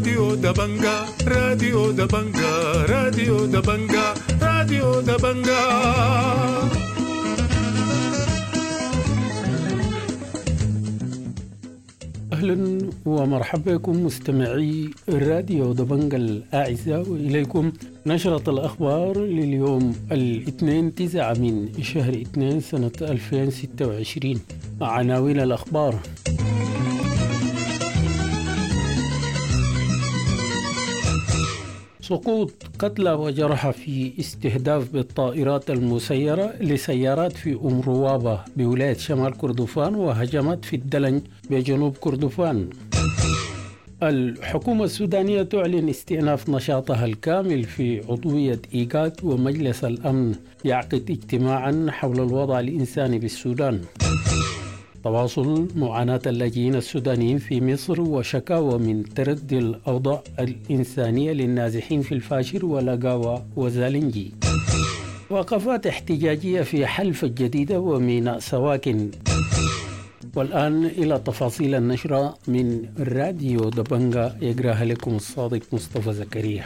راديو دبنجا راديو دبنجا راديو دبنجا راديو دبنجا. أهلا ومرحبا بكم مستمعي راديو دبنجا الأعزاء، وإليكم نشرة الأخبار لليوم الاثنين 9 من شهر 2 سنة 2026. مع عناوين الأخبار: سقوط قتلى وجرحى في استهداف بالطائرات المسيرة لسيارات في روابة بولاية شمال كردفان وهجمات في الدلنج بجنوب كردفان. الحكومة السودانية تعلن استئناف نشاطها الكامل في عضوية إيجاد، ومجلس الأمن يعقد اجتماعا حول الوضع الإنساني بالسودان. تواصل معاناة اللاجئين السودانيين في مصر وشكاوى من تردي الأوضاع الإنسانية للنازحين في الفاشر ولاقاوى وزالنجي. وقفات احتجاجية في حلفة جديدة وميناء سواكن. والآن إلى تفاصيل النشرة من راديو دبنجا، يقرأها لكم الصادق مصطفى زكريا.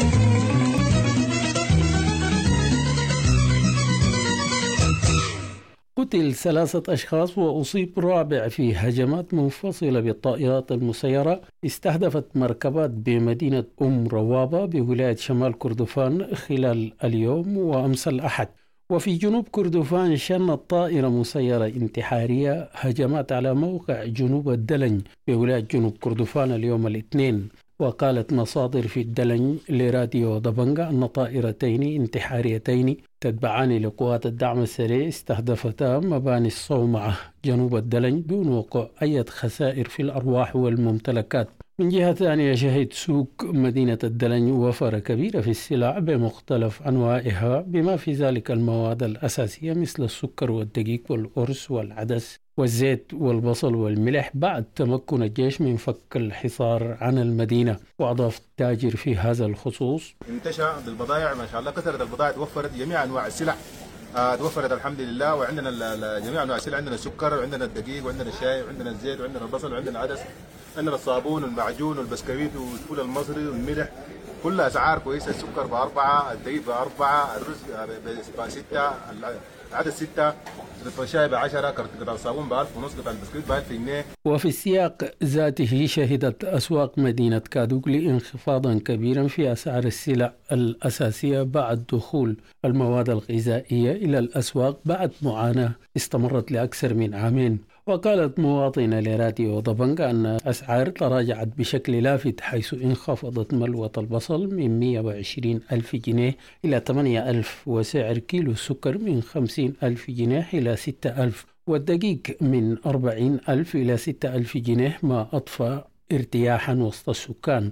قتل 3 أشخاص وأصيب رابع في هجمات منفصلة بالطائرات المسيرة استهدفت مركبات بمدينة روابة بولاية شمال كردفان خلال اليوم وأمس الأحد. وفي جنوب كردفان شنت طائرة مسيرة انتحارية هجمات على موقع جنوب الدلنج بولاية جنوب كردفان اليوم الاثنين. وقالت مصادر في الدلنج لراديو دبنجا أن طائرتين انتحاريتين تتبعان لقوات الدعم السريع استهدفتا مباني الصومعة جنوب الدلنج دون وقوع أي خسائر في الأرواح والممتلكات. من جهة ثانية، شهد سوق مدينة الدلنج وفرة كبيرة في السلع بمختلف أنواعها بما في ذلك المواد الأساسية مثل السكر والدقيق والأرز والعدس والزيت والبصل والملح بعد تمكن الجيش من فك الحصار عن المدينة. وأضاف التاجر في هذا الخصوص: انتشى بالبضائع ما شاء الله، كثرت البضائع، توفرت جميع أنواع السلع، توفرت الحمد لله. وعندنا جميع أنواع السلع، عندنا السكر وعندنا الدقيق وعندنا الشاي وعندنا الزيت وعندنا البصل وعندنا العدس، عندنا الصابون والمعجون والبسكويت والفول المصري والملح، كل أسعار كويسة. السكر ب4، الدقيق ب4، الرز ب6، العدس 6، قطعة الشاي ب10، قطعة الصابون ب1500، قطعة البسكويت ب1000 جنيه. وفي السياق ذاته شهدت أسواق مدينة كادوغلي انخفاضا كبيرا في أسعار السلع الأساسية بعد دخول المواد الغذائية إلى الأسواق بعد معاناة استمرت لأكثر من عامين. وقالت مواطنة لراديو دبنجا أن أسعار تراجعت بشكل لافت، حيث انخفضت ملوة البصل من 120,000 جنيه إلى 8,000، وسعر كيلو السكر من 50,000 جنيه إلى 6,000، والدقيق من 40,000 إلى 6,000 جنيه، ما أضفى ارتياحا وسط السكان.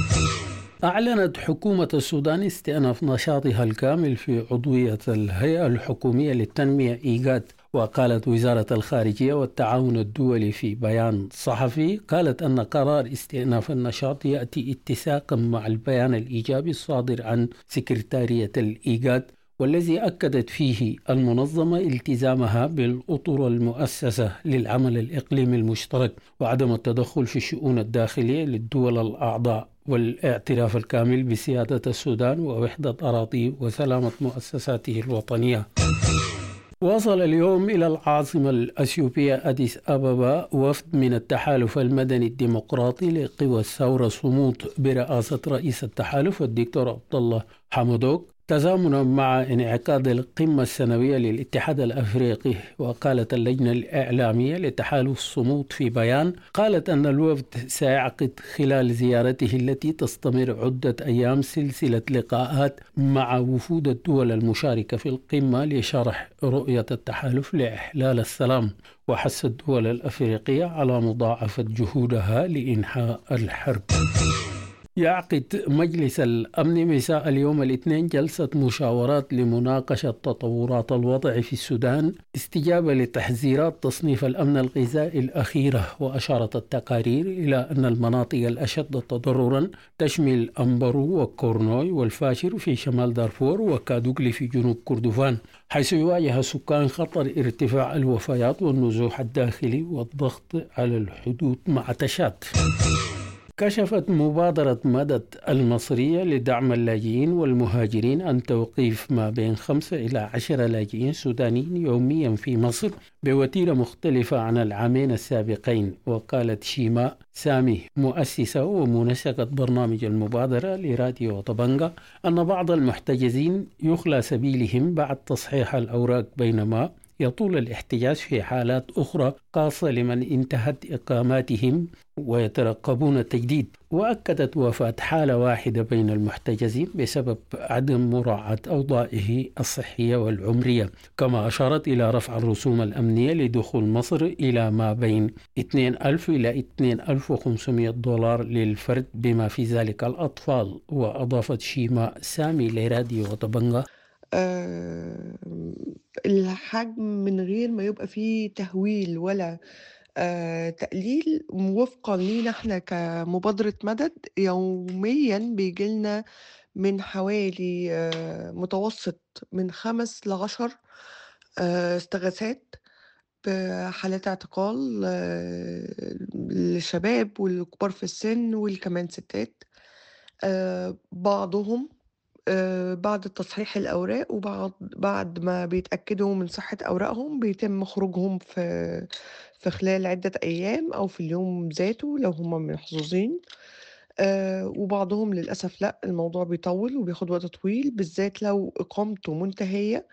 أعلنت حكومة السودان استئناف نشاطها الكامل في عضوية الهيئة الحكومية للتنمية إيجاد. وقالت وزارة الخارجية والتعاون الدولي في بيان صحفي، قالت أن قرار استئناف النشاط يأتي اتساقا مع البيان الإيجابي الصادر عن سكرتارية الإيجاد، والذي أكدت فيه المنظمة التزامها بالأطر المؤسسة للعمل الإقليمي المشترك وعدم التدخل في الشؤون الداخلية للدول الأعضاء، والاعتراف الكامل بسيادة السودان ووحدة أراضيه وسلامة مؤسساته الوطنية. وصل اليوم إلى العاصمة الأثيوبية أديس أبابا وفد من التحالف المدني الديمقراطي لقوى الثورة صمود برئاسة رئيس التحالف الدكتور عبد الله حمدوك، تزامنا مع انعقاد القمة السنوية للاتحاد الأفريقي. وقالت اللجنة الإعلامية لتحالف صمود في بيان، قالت أن الوفد سيعقد خلال زيارته التي تستمر عدة أيام سلسلة لقاءات مع وفود الدول المشاركة في القمة لشرح رؤية التحالف لإحلال السلام، وحث الدول الأفريقية على مضاعفة جهودها لإنهاء الحرب. يعقد مجلس الأمن مساء اليوم الاثنين جلسة مشاورات لمناقشة تطورات الوضع في السودان استجابة لتحذيرات تصنيف الأمن الغذائي الأخيرة. وأشارت التقارير إلى أن المناطق الأشد تضررا تشمل أمبرو وكورنوي والفاشر في شمال دارفور وكادوغلي في جنوب كردفان، حيث يواجه السكان خطر ارتفاع الوفيات والنزوح الداخلي والضغط على الحدود مع تشاد. كشفت مبادرة مدد المصرية لدعم اللاجئين والمهاجرين عن توقيف ما بين 5 إلى 10 لاجئين سودانيين يوميا في مصر بوتيرة مختلفة عن العامين السابقين. وقالت شيماء سامي مؤسسة ومنسقة برنامج المبادرة لراديو طبنجة أن بعض المحتجزين يخلى سبيلهم بعد تصحيح الأوراق، بينما يطول الاحتجاز في حالات أخرى خاصة لمن انتهت إقاماتهم ويترقبون التجديد. وأكدت وفاة حالة واحدة بين المحتجزين بسبب عدم مراعاة أوضاعه الصحية والعمرية، كما أشارت إلى رفع الرسوم الأمنية لدخول مصر إلى ما بين 2,000 إلى 2,500 دولار للفرد بما في ذلك الأطفال. وأضافت شيماء سامي لراديو طبنجة الحجم من غير ما يبقى فيه تهويل ولا تقليل. وفقا لينا احنا كمبادرة مدد يوميا بيجيلنا من حوالي متوسط من 5 ل10 استغاثات بحالات اعتقال للشباب والكبار في السن والكمان ستات. بعضهم بعد تصحيح الأوراق وبعد ما بيتأكدوا من صحة أوراقهم بيتم خروجهم في خلال عدة أيام أو في اليوم ذاته لو هم محظوظين. وبعضهم للأسف لأ، الموضوع بيطول وبياخد وقت طويل بالذات لو إقامته منتهية.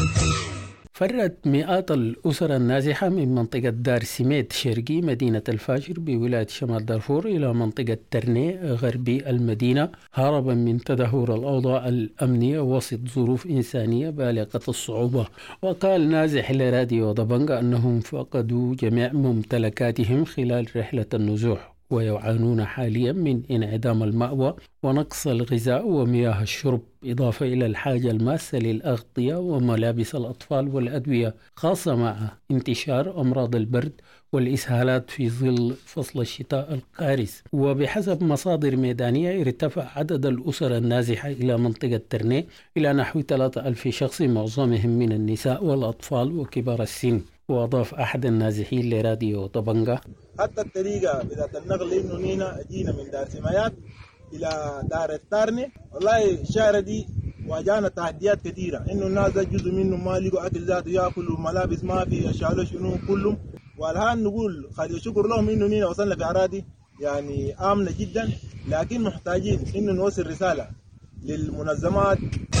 فرت مئات الأسر النازحة من منطقة دار سميت شرقي مدينة الفاشر بولاية شمال دارفور إلى منطقة ترني غربي المدينة هربا من تدهور الأوضاع الأمنية وسط ظروف إنسانية بالغة الصعوبة. وقال نازح لراديو طبنجة أنهم فقدوا جميع ممتلكاتهم خلال رحلة النزوح، ويعانون حاليا من انعدام المأوى ونقص الغذاء ومياه الشرب، إضافة إلى الحاجة الماسة للأغطية وملابس الأطفال والأدوية، خاصة مع انتشار أمراض البرد والإسهالات في ظل فصل الشتاء القارس. وبحسب مصادر ميدانية ارتفع عدد الأسر النازحة إلى منطقة ترني إلى نحو 3,000 شخص، معظمهم من النساء والأطفال وكبار السن. وأضاف أحد النازحين لراديو طبنجة حتى الطريقة بتاعت النقل إنه نينا جينا من دار سمايات إلى دار التارني، والله الشارع دي واجهنا تحديات كثيرة، إنه الناس ده جزء منهم ما لقوا أكل ذاته ياكلوا، ملابس ما في، شالوا شنو كلهم. والآن نقول خلي شكر لهم إنه نينا وصلنا في أراضي يعني آمنة جدا، لكن محتاجين إنه نوصل رسالة للمنظمات.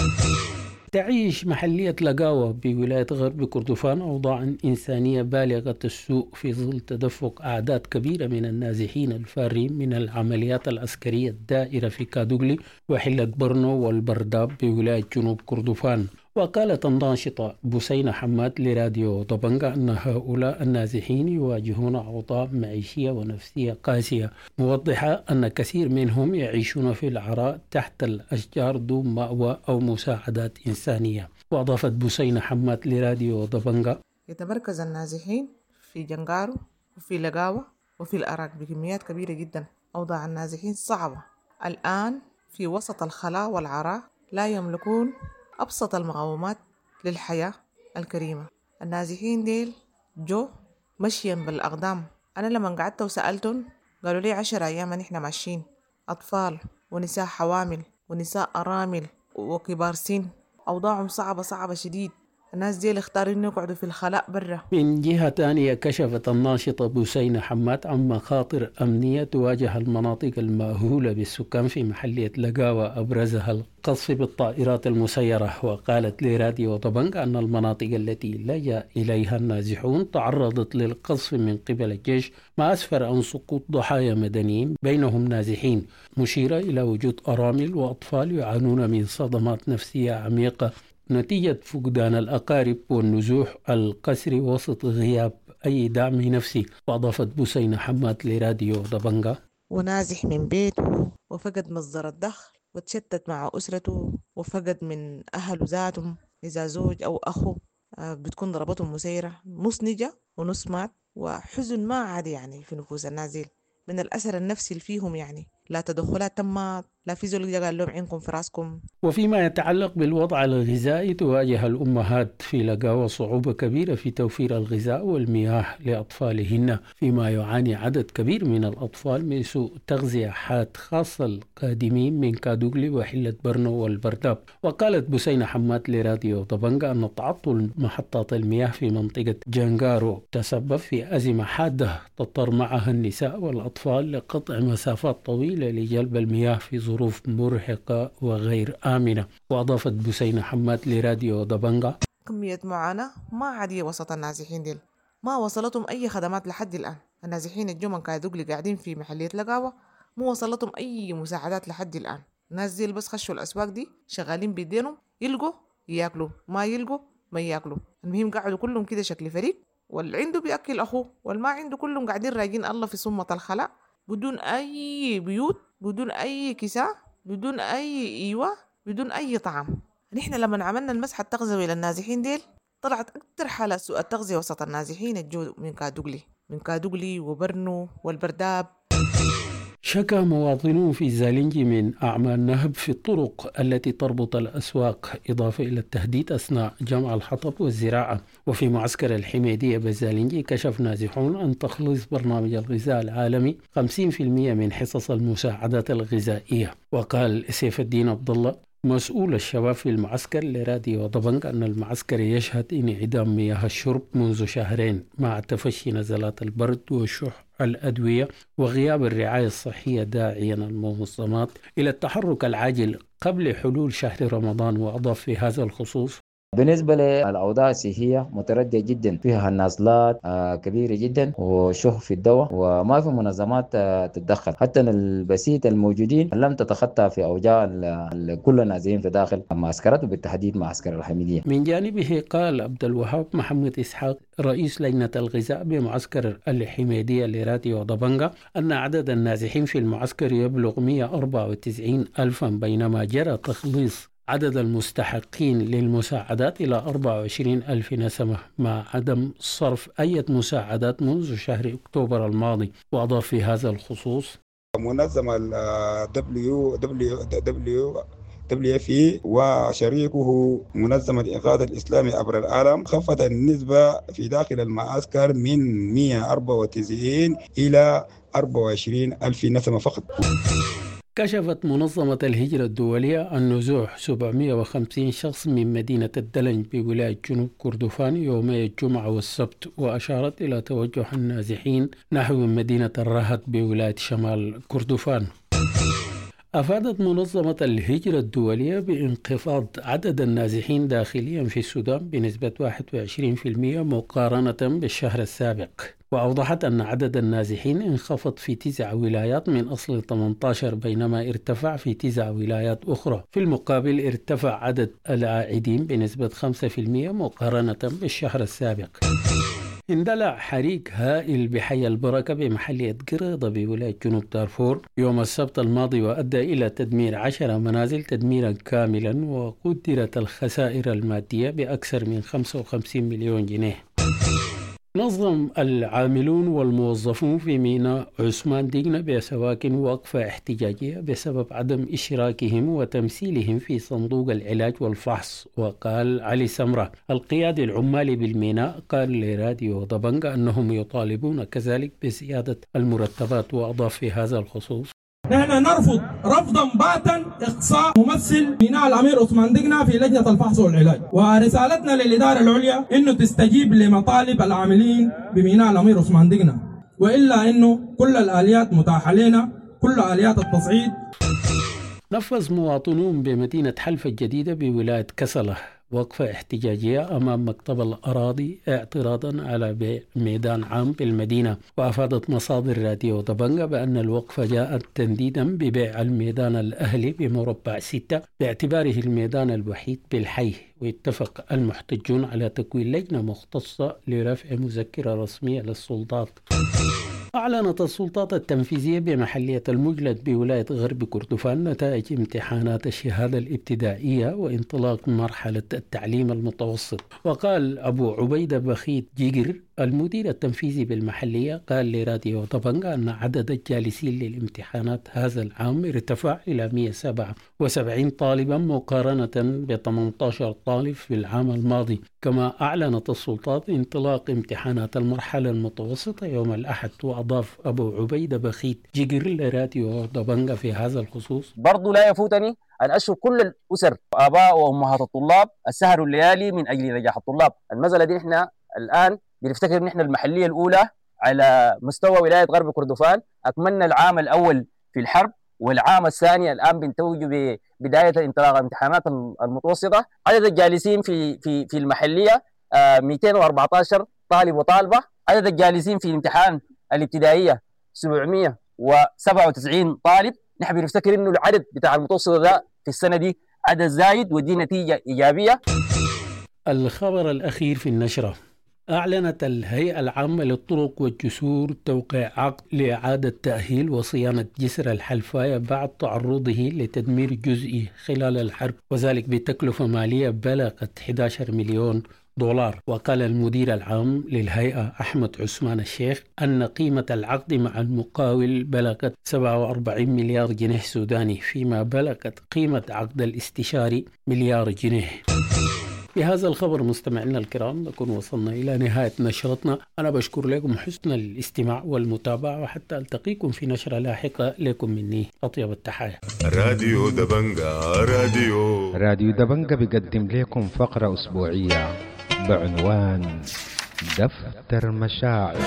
تعيش محلية لقاوة بولاية غرب كردفان أوضاع إنسانية بالغة السوء في ظل تدفق أعداد كبيرة من النازحين الفارين من العمليات العسكرية الدائرة في كادوغلي وحلة برنو والبرداب بولاية جنوب كردفان. وقالت الناشطة بوسينة حماد لراديو طبنجة أن هؤلاء النازحين يواجهون أوضاع معيشية ونفسية قاسية، موضحة أن كثير منهم يعيشون في العراء تحت الأشجار دون مأوى أو مساعدات إنسانية. وأضافت بوسينة حماد لراديو طبنجة يتمركز النازحين في جنغارو وفي لقاوة وفي الأراك بكميات كبيرة جدا. أوضاع النازحين صعبة الآن في وسط الخلاء والعراء، لا يملكون أبسط المقومات للحياة الكريمة. النازحين ديل جو مشيا بالأقدام. أنا لما قعدت وسألتهم قالوا لي 10 أيام نحن ماشيين، أطفال ونساء حوامل ونساء أرامل وكبار سن. أوضاعهم صعبة شديد. الناس ديل اختاروا إنه يقعدوا في الخلاء برا. من جهة تانية كشفت الناشطة بوسينة حماد عن مخاطر أمنية تواجه المناطق المأهولة بالسكان في محلية لقاوة، أبرزها القصف بالطائرات المسيرة. وقالت لراديو طبنجة أن المناطق التي لجأ إليها النازحون تعرضت للقصف من قبل الجيش، ما أسفر عن سقوط ضحايا مدنيين بينهم نازحين، مشيرة إلى وجود أرامل وأطفال يعانون من صدمات نفسية عميقة نتيجة فقدان الأقارب والنزوح القسري وسط غياب أي دعم نفسي. وأضافت بوسينة حماد لراديو طبنجة ونازح من بيته وفقد مصدر الدخل وتشتت مع أسرته وفقد من أهله ذاتهم، إذا زوج أو أخو بتكون ضربتهم مسيرة مسنجة ونص مات، وحزن ما عادي يعني في نفوس الناس دي من الأثر النفسي اللي فيهم. يعني لا تدخلات تمت لا في زول قال لهم عينكم في راسكم. وفيما يتعلق بالوضع الغذائي، تواجه الأمهات في لقاوة صعوبة كبيرة في توفير الغذاء والمياه لأطفالهن، فيما يعاني عدد كبير من الأطفال من سوء تغذية حاد، خاصة القادمين من كادوغلي وحلة برنو والبرداب. وقالت بسينة حماد لراديو طبنجة أن تعطل محطات المياه في منطقة جانغارو تسبب في أزمة حادة تضطر معها النساء والأطفال لقطع مسافات طويلة لجلب المياه في ظروف مرهقة وغير آمنة. وأضافت بسينة حماد لراديو طبنجة: كمية معاناة ما عادية وسط النازحين ديل، ما وصلتهم أي خدمات لحد الآن. النازحين الجمن كادوغلي قاعدين في محلية لقاوة، مو وصلتهم أي مساعدات لحد الآن. الناس ديل بس خشوا الأسواق دي شغالين بيدينهم، يلقوا ياكلوا، ما يلقوا ما ياكلوا. المهم قاعدوا كلهم كده شكل فريق، واللي عنده بيأكل أخوه والما عنده كلهم قاعدين راجين الله في صمة الخلاء، بدون أي بيوت، بدون أي كساء، بدون أي إيوة، بدون أي طعام. نحن لما عملنا المسح التغذوي للنازحين ديل طلعت أكتر حالة سوء التغذية وسط النازحين الجو من كادوغلي وبرنو والبرداب. شكى مواطنون في زالنجي من أعمال نهب في الطرق التي تربط الأسواق، إضافة إلى التهديد أثناء جمع الحطب والزراعة. وفي معسكر الحميدية بزالنجي كشف نازحون عن تخليص برنامج الغذاء العالمي 50% من حصص المساعدات الغذائية. وقال سيف الدين عبد الله مسؤول الشباب في المعسكر لراديو طبنجة أن المعسكر يشهد انعدام مياه الشرب منذ شهرين مع تفشي نزلات البرد وشح الأدوية وغياب الرعاية الصحية، داعيا المنظمات إلى التحرك العاجل قبل حلول شهر رمضان. وأضاف في هذا الخصوص: بالنسبة للأوضاع الصحية متردية جدا، فيها نازلات كبيرة جدا وشح في الدواء وما في منظمات تتدخل. حتى البسيط الموجودين لم تتخطى في أوجاع كل النازلين في داخل المعسكرات وبالتحديد معسكر الحميدية. من جانبه قال عبد الوهاب محمد إسحاق رئيس لجنة الغذاء بمعسكر الحميدية لراديو طبنجة أن عدد النازحين في المعسكر يبلغ 194 ألفا، بينما جرى تخليص عدد المستحقين للمساعدات إلى 24 ألف نسمة مع عدم صرف أي مساعدات منذ شهر أكتوبر الماضي. وأضاف في هذا الخصوص: منظمة WFP وشريكه منظمة الإنقاذ الإسلامي عبر العالم خفض النسبة في داخل المعسكر من 194 إلى 24 ألف نسمة فقط. كشفت منظمة الهجرة الدولية عن نزوح 750 شخص من مدينة الدلنج بولاية جنوب كردفان يومي الجمعة والسبت، وأشارت إلى توجه النازحين نحو مدينة الرهط بولاية شمال كردفان. أفادت منظمة الهجرة الدولية بانخفاض عدد النازحين داخليا في السودان بنسبة 21% مقارنة بالشهر السابق. وأوضحت أن عدد النازحين انخفض في 9 ولايات من أصل 18، بينما ارتفع في 9 ولايات أخرى. في المقابل ارتفع عدد العائدين بنسبة 5% مقارنة بالشهر السابق. اندلع حريق هائل بحي البركة بمحلية قريضة بولاية جنوب دارفور يوم السبت الماضي، وأدى إلى تدمير 10 منازل تدميرا كاملا، وقدرت الخسائر المادية بأكثر من 55 مليون جنيه. نظم العاملون والموظفون في ميناء عثمان ديغنا بسواكن وقفة احتجاجية بسبب عدم إشراكهم وتمثيلهم في صندوق العلاج والفحص. وقال علي سمرة القيادي العمالي بالميناء قال لراديو طبنجة أنهم يطالبون كذلك بزيادة المرتبات. وأضاف في هذا الخصوص: نحن نرفض رفضا باتا إقصاء ممثل ميناء الأمير عثمان ديغنا في لجنة الفحص والعلاج، ورسالتنا للإدارة العليا إنه تستجيب لمطالب العاملين بميناء الأمير عثمان ديغنا، وإلا إنه كل الآليات متاحة لنا، كل آليات التصعيد. نفذ مواطنون بمدينة حلفة الجديدة بولاية كسلة وقفة احتجاجية أمام مكتب الأراضي اعتراضا على بيع ميدان عام بالمدينة. وأفادت مصادر راديو طبنجة بأن الوقفة جاءت تنديدا ببيع الميدان الأهلي بمربع 6 باعتباره الميدان الوحيد بالحي. واتفق المحتجون على تكوين لجنة مختصة لرفع مذكرة رسمية للسلطات. أعلنت السلطات التنفيذية بمحلية المجلد بولاية غرب كردفان نتائج امتحانات الشهادة الابتدائية وانطلاق مرحلة التعليم المتوسط. وقال أبو عبيدة بخيت جيجر المدير التنفيذي بالمحلية قال لراديو طبنجة أن عدد الجالسين للامتحانات هذا العام ارتفع إلى 177 طالبا مقارنة ب 18 طالب في العام الماضي. كما أعلنت السلطات انطلاق امتحانات المرحلة المتوسطة يوم الأحد. وأضاف أبو عبيدة بخيت جيجر لراديو طبنجة في هذا الخصوص: برضو لا يفوتني أن أشكر كل الأسر، آباء وأمهات الطلاب السهروا الليالي من أجل نجاح الطلاب. المسألة دي نحن الآن بنفتكر نحن المحلية الأولى على مستوى ولاية غرب كردفان. أكملنا العام الأول في الحرب، والعام الثاني الآن بنتوج ببداية انطلاق الامتحانات المتوسطة. عدد الجالسين في المحلية 214 طالب وطالبة. عدد الجالسين في الامتحان الابتدائية 797 طالب. نحن بنفتكر إنه العدد بتاع المتوسطة ده في السنة دي عدد زايد ودي نتيجة إيجابية. الخبر الأخير في النشرة: أعلنت الهيئة العامة للطرق والجسور توقيع عقد لإعادة تأهيل وصيانة جسر الحلفاية بعد تعرضه لتدمير جزئي خلال الحرب، وذلك بتكلفة مالية بلغت 11 مليون دولار. وقال المدير العام للهيئة أحمد عثمان الشيخ أن قيمة العقد مع المقاول بلغت 47 مليار جنيه سوداني، فيما بلغت قيمة عقد الاستشاري مليار جنيه. بهذا الخبر مستمعينا الكرام نكون وصلنا إلى نهاية نشرتنا. أنا بشكر لكم حسن الاستماع والمتابعة، وحتى ألتقيكم في نشرة لاحقة. لكم مني أطيب التحايا. راديو دبنجة. راديو دبنجة بيقدم لكم فقرة أسبوعية بعنوان دفتر مشاعر.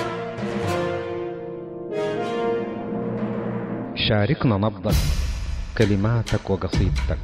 شاركنا نبضك، كلماتك وقصيدتك.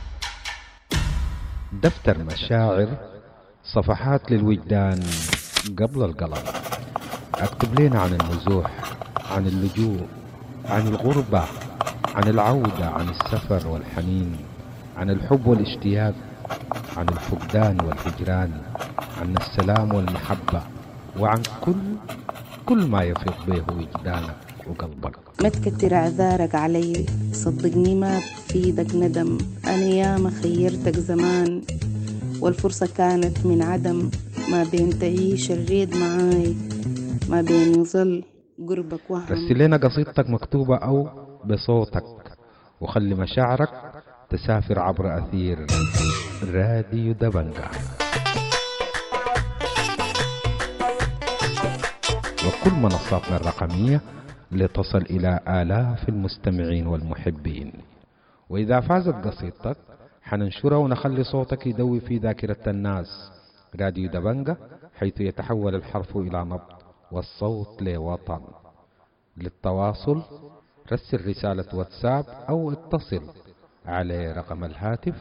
دفتر مشاعر، صفحات للوجدان قبل القلم. اكتب لنا عن النزوح، عن اللجوء، عن الغربة، عن العودة، عن السفر والحنين، عن الحب والاشتياق، عن الفقدان والهجران، عن السلام والمحبة، وعن كل ما يفيض به وجدانك وقلبك. ما تكتر اعذارك علي، صدقني ما بفيدك ندم. انا ياما خيرتك زمان والفرصة كانت من عدم. ما بين تعيش الريد معاي، ما بين يظل قربك وهم. رسل لنا قصيدتك مكتوبة او بصوتك، وخلي مشاعرك تسافر عبر اثير راديو دبنجة. وكل منصاتنا الرقمية لتصل إلى آلاف المستمعين والمحبين. وإذا فازت قصيدتك حننشرها ونخلي صوتك يدوي في ذاكرة الناس. راديو دبنجة، حيث يتحول الحرف إلى نبض والصوت لوطن. للتواصل رسل رسالة واتساب أو اتصل على رقم الهاتف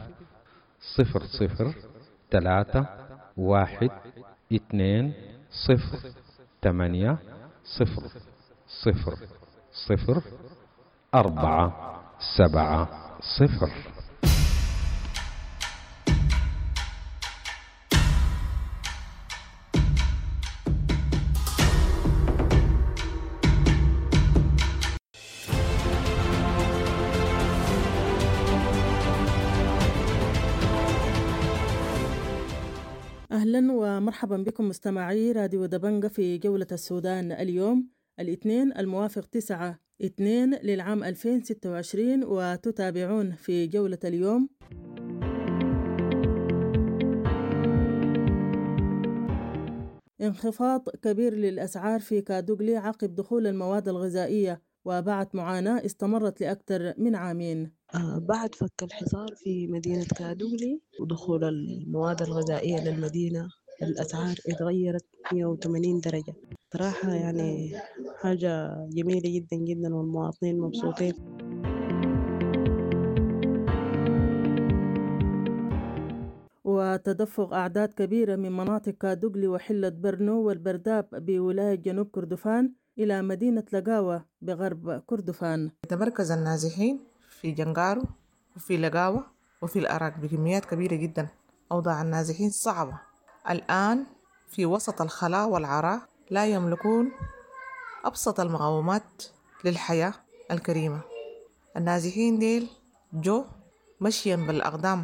0031200470. أهلا ومرحبا بكم مستمعي راديو دبنجة في جولة السودان اليوم الاثنين الموافق 9/2 للعام 2026، وتتابعون في جولة اليوم. انخفاض كبير للأسعار في كادوغلي عقب دخول المواد الغذائية وبعد معاناة استمرت لأكثر من عامين. بعد فك الحصار في مدينة كادوغلي ودخول المواد الغذائية للمدينة، الأسعار اتغيرت 180 درجة. صراحة يعني حاجة جميلة جدا جدا، والمواطنين مبسوطين. وتدفق أعداد كبيرة من مناطق كادوغلي وحلة برنو والبرداب بولاية جنوب كردفان إلى مدينة لقاوة بغرب كردفان. يتمركز النازحين في جنغارو وفي لقاوة وفي الأراك بكميات كبيرة جدا. أوضاع النازحين صعبة الآن في وسط الخلاء والعراء، لا يملكون أبسط المقومات للحياة الكريمة. النازحين ديل جو مشيا بالأقدام.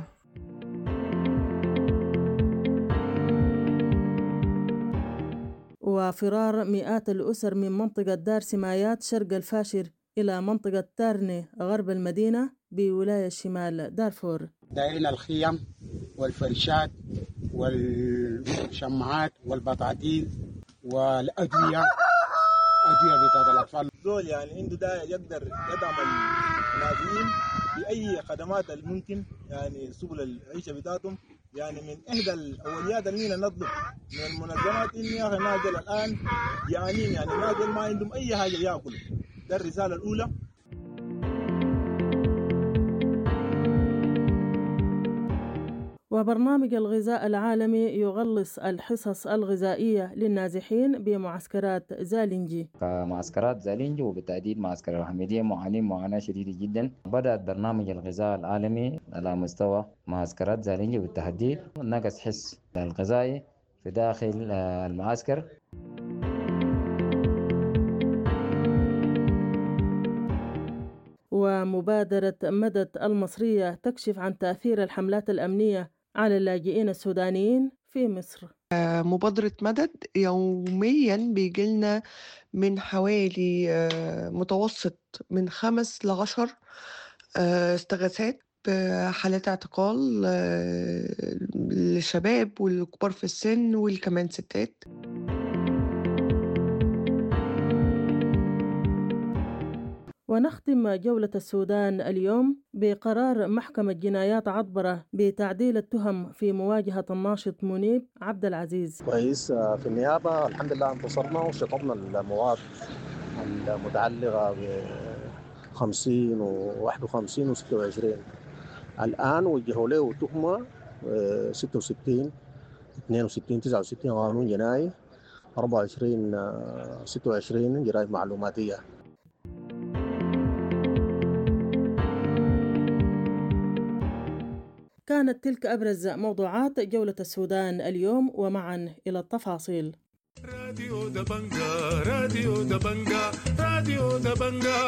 وفرار مئات الأسر من منطقة دار سمايات شرق الفاشر إلى منطقة تارني غرب المدينة بولاية شمال دارفور. دايرين الخيام والفرشات والشماعات والبطاطين والأدوية بتاعت الأطفال. دول يعني عنده ده يقدر يدعم النازحين بأي خدمات الممكن، يعني سبل العيشة بتاعتهم. يعني من إحدى الأوليات اللي نطلب من المنظمات إن يا أخي الناس الآن يعني الناس ما عندهم أي حاجة يأكلوا. ده الرسالة الأولى. وبرنامج الغذاء العالمي يغلص الحصص الغذائية للنازحين بمعسكرات زالنجي. معسكرات زالنجي وبالتحديد معسكر الحميدية معانين معاناة شديدة جدا. بدأت برنامج الغذاء العالمي على مستوى معسكرات زالنجي بالتحديد نقص حس الغذائي في داخل المعسكر. ومبادرة مدد المصرية تكشف عن تأثير الحملات الأمنية على اللاجئين السودانيين في مصر. مبادرة مدد يوميا بيجيلنا من حوالي متوسط من 5 ل10 استغاثات بحالات اعتقال للشباب والكبار في السن والكمان ستات. ونختم جولة السودان اليوم بقرار محكمة جنايات عطبرة بتعديل التهم في مواجهة الناشط منيب عبد العزيز. كويس. في النيابة الحمد لله انتصرنا وشطبنا المواد المتعلقة ب 50 و51 و26. الآن وجهوا له تهمة 66 62 69 قانون جنائي 24 26 جرائم معلوماتية. كانت تلك أبرز موضوعات جولة السودان اليوم، ومعا إلى التفاصيل. راديو دبنجا راديو دبنجا راديو دبنجا.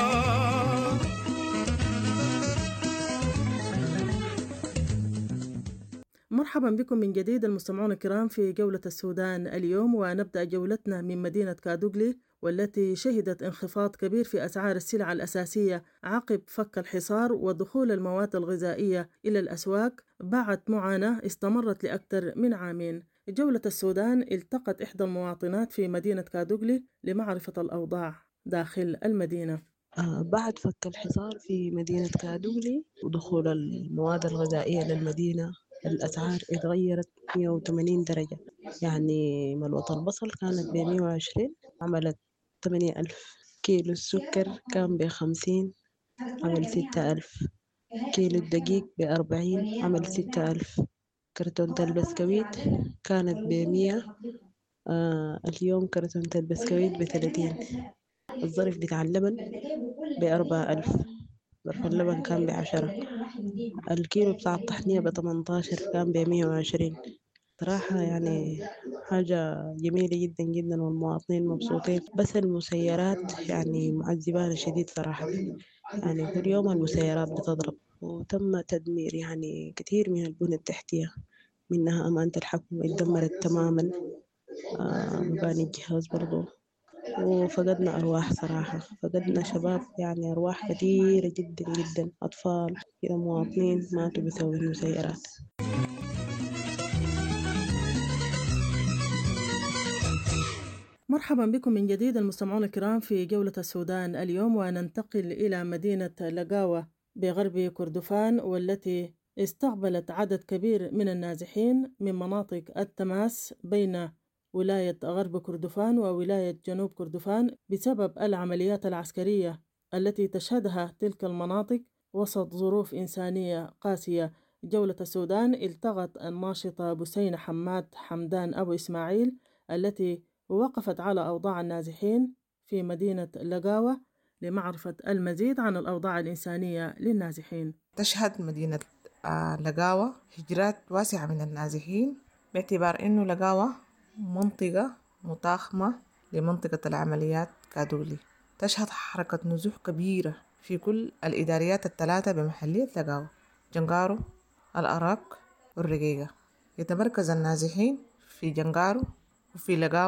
مرحبا بكم من جديد المستمعون الكرام في جولة السودان اليوم، ونبدأ جولتنا من مدينة كادوغلي والتي شهدت انخفاض كبير في أسعار السلع الأساسية عقب فك الحصار ودخول المواد الغذائية إلى الأسواق بعد معاناة استمرت لأكثر من عامين. جولة السودان التقت إحدى المواطنات في مدينة كادوغلي لمعرفة الأوضاع داخل المدينة. بعد فك الحصار في مدينة كادوغلي ودخول المواد الغذائية للمدينة الأسعار اتغيرت 180 درجة. يعني ملوة البصل كانت ب120 عملت 80,000. كيلو السكر كان ب50 عمل 6,000. كيلو الدقيق ب40 عمل 6,000. كرتونة البسكويت كانت ب100 اليوم كرتونة البسكويت ب30. الظرف بتاع اللبن ب4,000. ظرف اللبن كان ب10. الكيلو بتاع الطحنية ب18 كان ب120. صراحة يعني حاجة جميلة جدا جدا والمواطنين مبسوطين. بس المسيرات يعني معذبانة شديد صراحة. يعني كل يوم المسيرات بتضرب وتم تدمير يعني كثير من البنى التحتية، منها أمانة الحكم اتدمرت تماما. مباني الجهاز برضو. وفقدنا أرواح صراحة، فقدنا شباب يعني أرواح كثيرة جدا جدا، أطفال كده مواطنين ماتوا بسبب المسيرات. مرحبا بكم من جديد المستمعون الكرام في جولة السودان اليوم، وننتقل إلى مدينة لقاوة بغرب كردفان، والتي استقبلت عدد كبير من النازحين من مناطق التماس بين ولاية غرب كردفان وولاية جنوب كردفان بسبب العمليات العسكرية التي تشهدها تلك المناطق وسط ظروف إنسانية قاسية. جولة السودان التقت الناشطة بسينة حماد حمدان أبو إسماعيل التي وقفت على أوضاع النازحين في مدينة لقاوة لمعرفة المزيد عن الأوضاع الإنسانية للنازحين. تشهد مدينة لقاوة هجرات واسعة من النازحين باعتبار أنه لقاوة منطقة متاخمة لمنطقة العمليات كادوغلي. تشهد حركة نزوح كبيرة في كل الإداريات الثلاثة بمحلية لقاوة، جنقارو، الأراك والرقيقة. يتمركز النازحين في جنقارو وفي لقاوة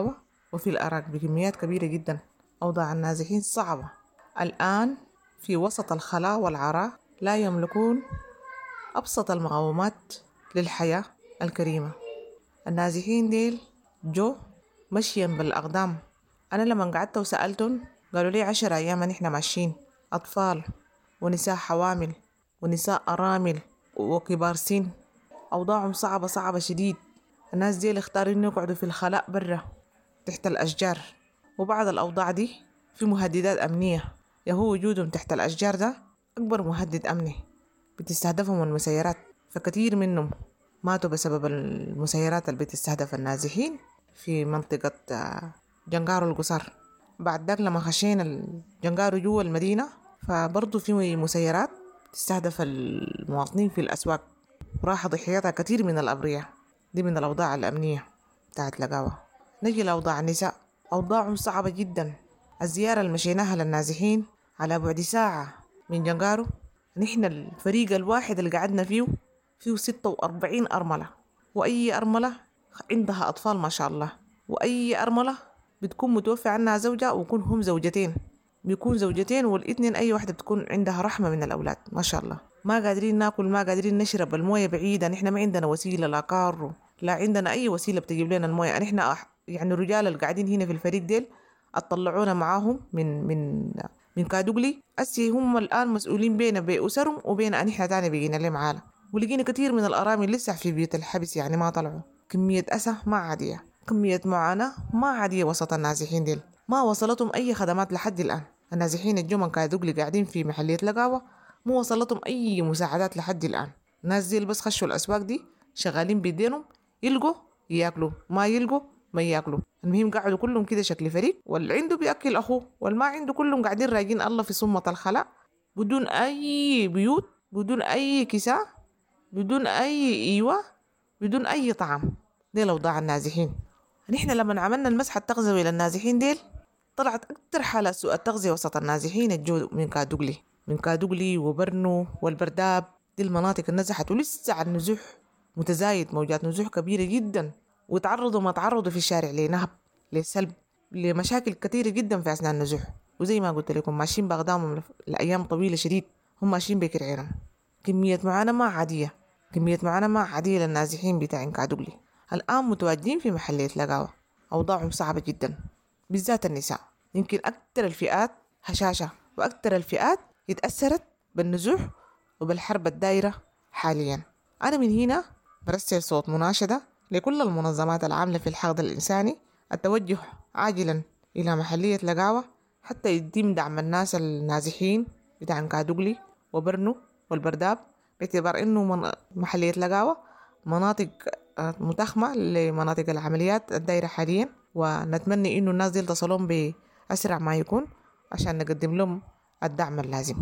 وفي الأراك بكميات كبيرة جدا. أوضاع النازحين صعبة الآن في وسط الخلاء والعراء، لا يملكون أبسط المقومات للحياة الكريمة. النازحين ديل جو مشيا بالأقدام. أنا لما قعدت وسألتهم قالوا لي 10 أيام نحن ماشيين، أطفال ونساء حوامل ونساء أرامل وكبار سن. أوضاعهم صعبة شديد. الناس ديل اختاروا إنه يقعدوا في الخلاء برا تحت الأشجار. وبعض الأوضاع دي في مهددات أمنية، يهو وجودهم تحت الأشجار ده أكبر مهدد أمني، بتستهدفهم المسيرات، فكثير منهم ماتوا بسبب المسيرات اللي بتستهدف النازحين في منطقة جنقارو القصار. بعد ذاك لما خشينا جنقارو جوا المدينة فبرضو في مسيرات تستهدف المواطنين في الأسواق، وراح ضحياتها كثير من الأبرياء. دي من الأوضاع الأمنية بتاعت لقاوة. نجي لأوضاع النساء، أوضاعهم صعبة جدا. الزيارة اللي مشيناها للنازحين على بعد ساعة من جنقارو، نحن الفريق الواحد اللي قعدنا فيه 46 أرملة، وأي أرملة عندها أطفال ما شاء الله، وأي أرملة بتكون متوفى عنها زوجة ويكون هم زوجتين، بيكون زوجتين والاثنين أي واحدة بتكون عندها رحمة من الأولاد ما شاء الله. ما قادرين ناكل، ما قادرين نشرب، الموية بعيدة، نحن ما عندنا وسيلة، لا كار لا عندنا أي وسيلة بتجيب لنا الموية. نحن يعني الرجال اللي قاعدين هنا في الفريق ديل اطلعونا معاهم من كادوغلي. أسي هم الآن مسؤولين بين بأسرهم وبين أن إحنا تاني بيجينا ليه معانا. ولقينا كتير من الأرامل لسه في بيوت الحبس، يعني ما طلعوا. كمية أسى ما عادية، كمية معاناة ما عادية وسط النازحين ديل. ما وصلتهم أي خدمات لحد الآن. النازحين الجو من كادوغلي قاعدين في محلية لقاوة، مو وصلتهم أي مساعدات لحد الآن. الناس ديل بس خشوا الأسواق دي شغالين بيدينهم، يلقوا ياكلوا، ما يلقوا ما ياكلوا. المهم قعدوا كلهم كده شكل فريق، واللي عنده بيأكل أخوه واللي ما عنده كلهم قاعدين راجين الله في صمة الخلاء، بدون أي بيوت، بدون أي كساء، بدون أي إيوة، بدون أي طعام. ديل أوضاع النازحين. نحن لما عملنا المسح التغذوي للنازحين ديل طلعت أكتر حالة سوء التغذية وسط النازحين الجو من كادوغلي وبرنو والبرداب. دي المناطق النزحت، ولسه على النزوح متزايد، موجات نزوح كبيرة جدا، وتعرضوا ما تعرضوا في الشارع لنهب، لسلب، لمشاكل كثيرة جدا في أثناء النزوح. وزي ما قلت لكم ماشيين بأقدامهم الأيام طويلة شديد، هم ماشيين بكرعينهم. كمية معاناة ما عادية، كمية معاناة ما عادية للنازحين بتاعين كادوغلي. الآن متواجدين في محلية لقاوة، أوضاعهم صعبة جدا، بالذات النساء. يمكن أكثر الفئات هشاشة، وأكثر الفئات اتأثرت بالنزوح وبالحرب الدائرة حاليا. أنا من هنا برسل صوت مناشدة لكل المنظمات العاملة في الحقل الإنساني التوجه عاجلا إلى محلية لقاوة حتى يتم دعم الناس النازحين بتاع كادوغلي وبرنو والبرداب، باعتبار إنه محلية لقاوة مناطق متخمة لمناطق العمليات الدائرة حاليا. ونتمنى إنه الناس دي تصلون بأسرع ما يكون عشان نقدم لهم الدعم اللازم.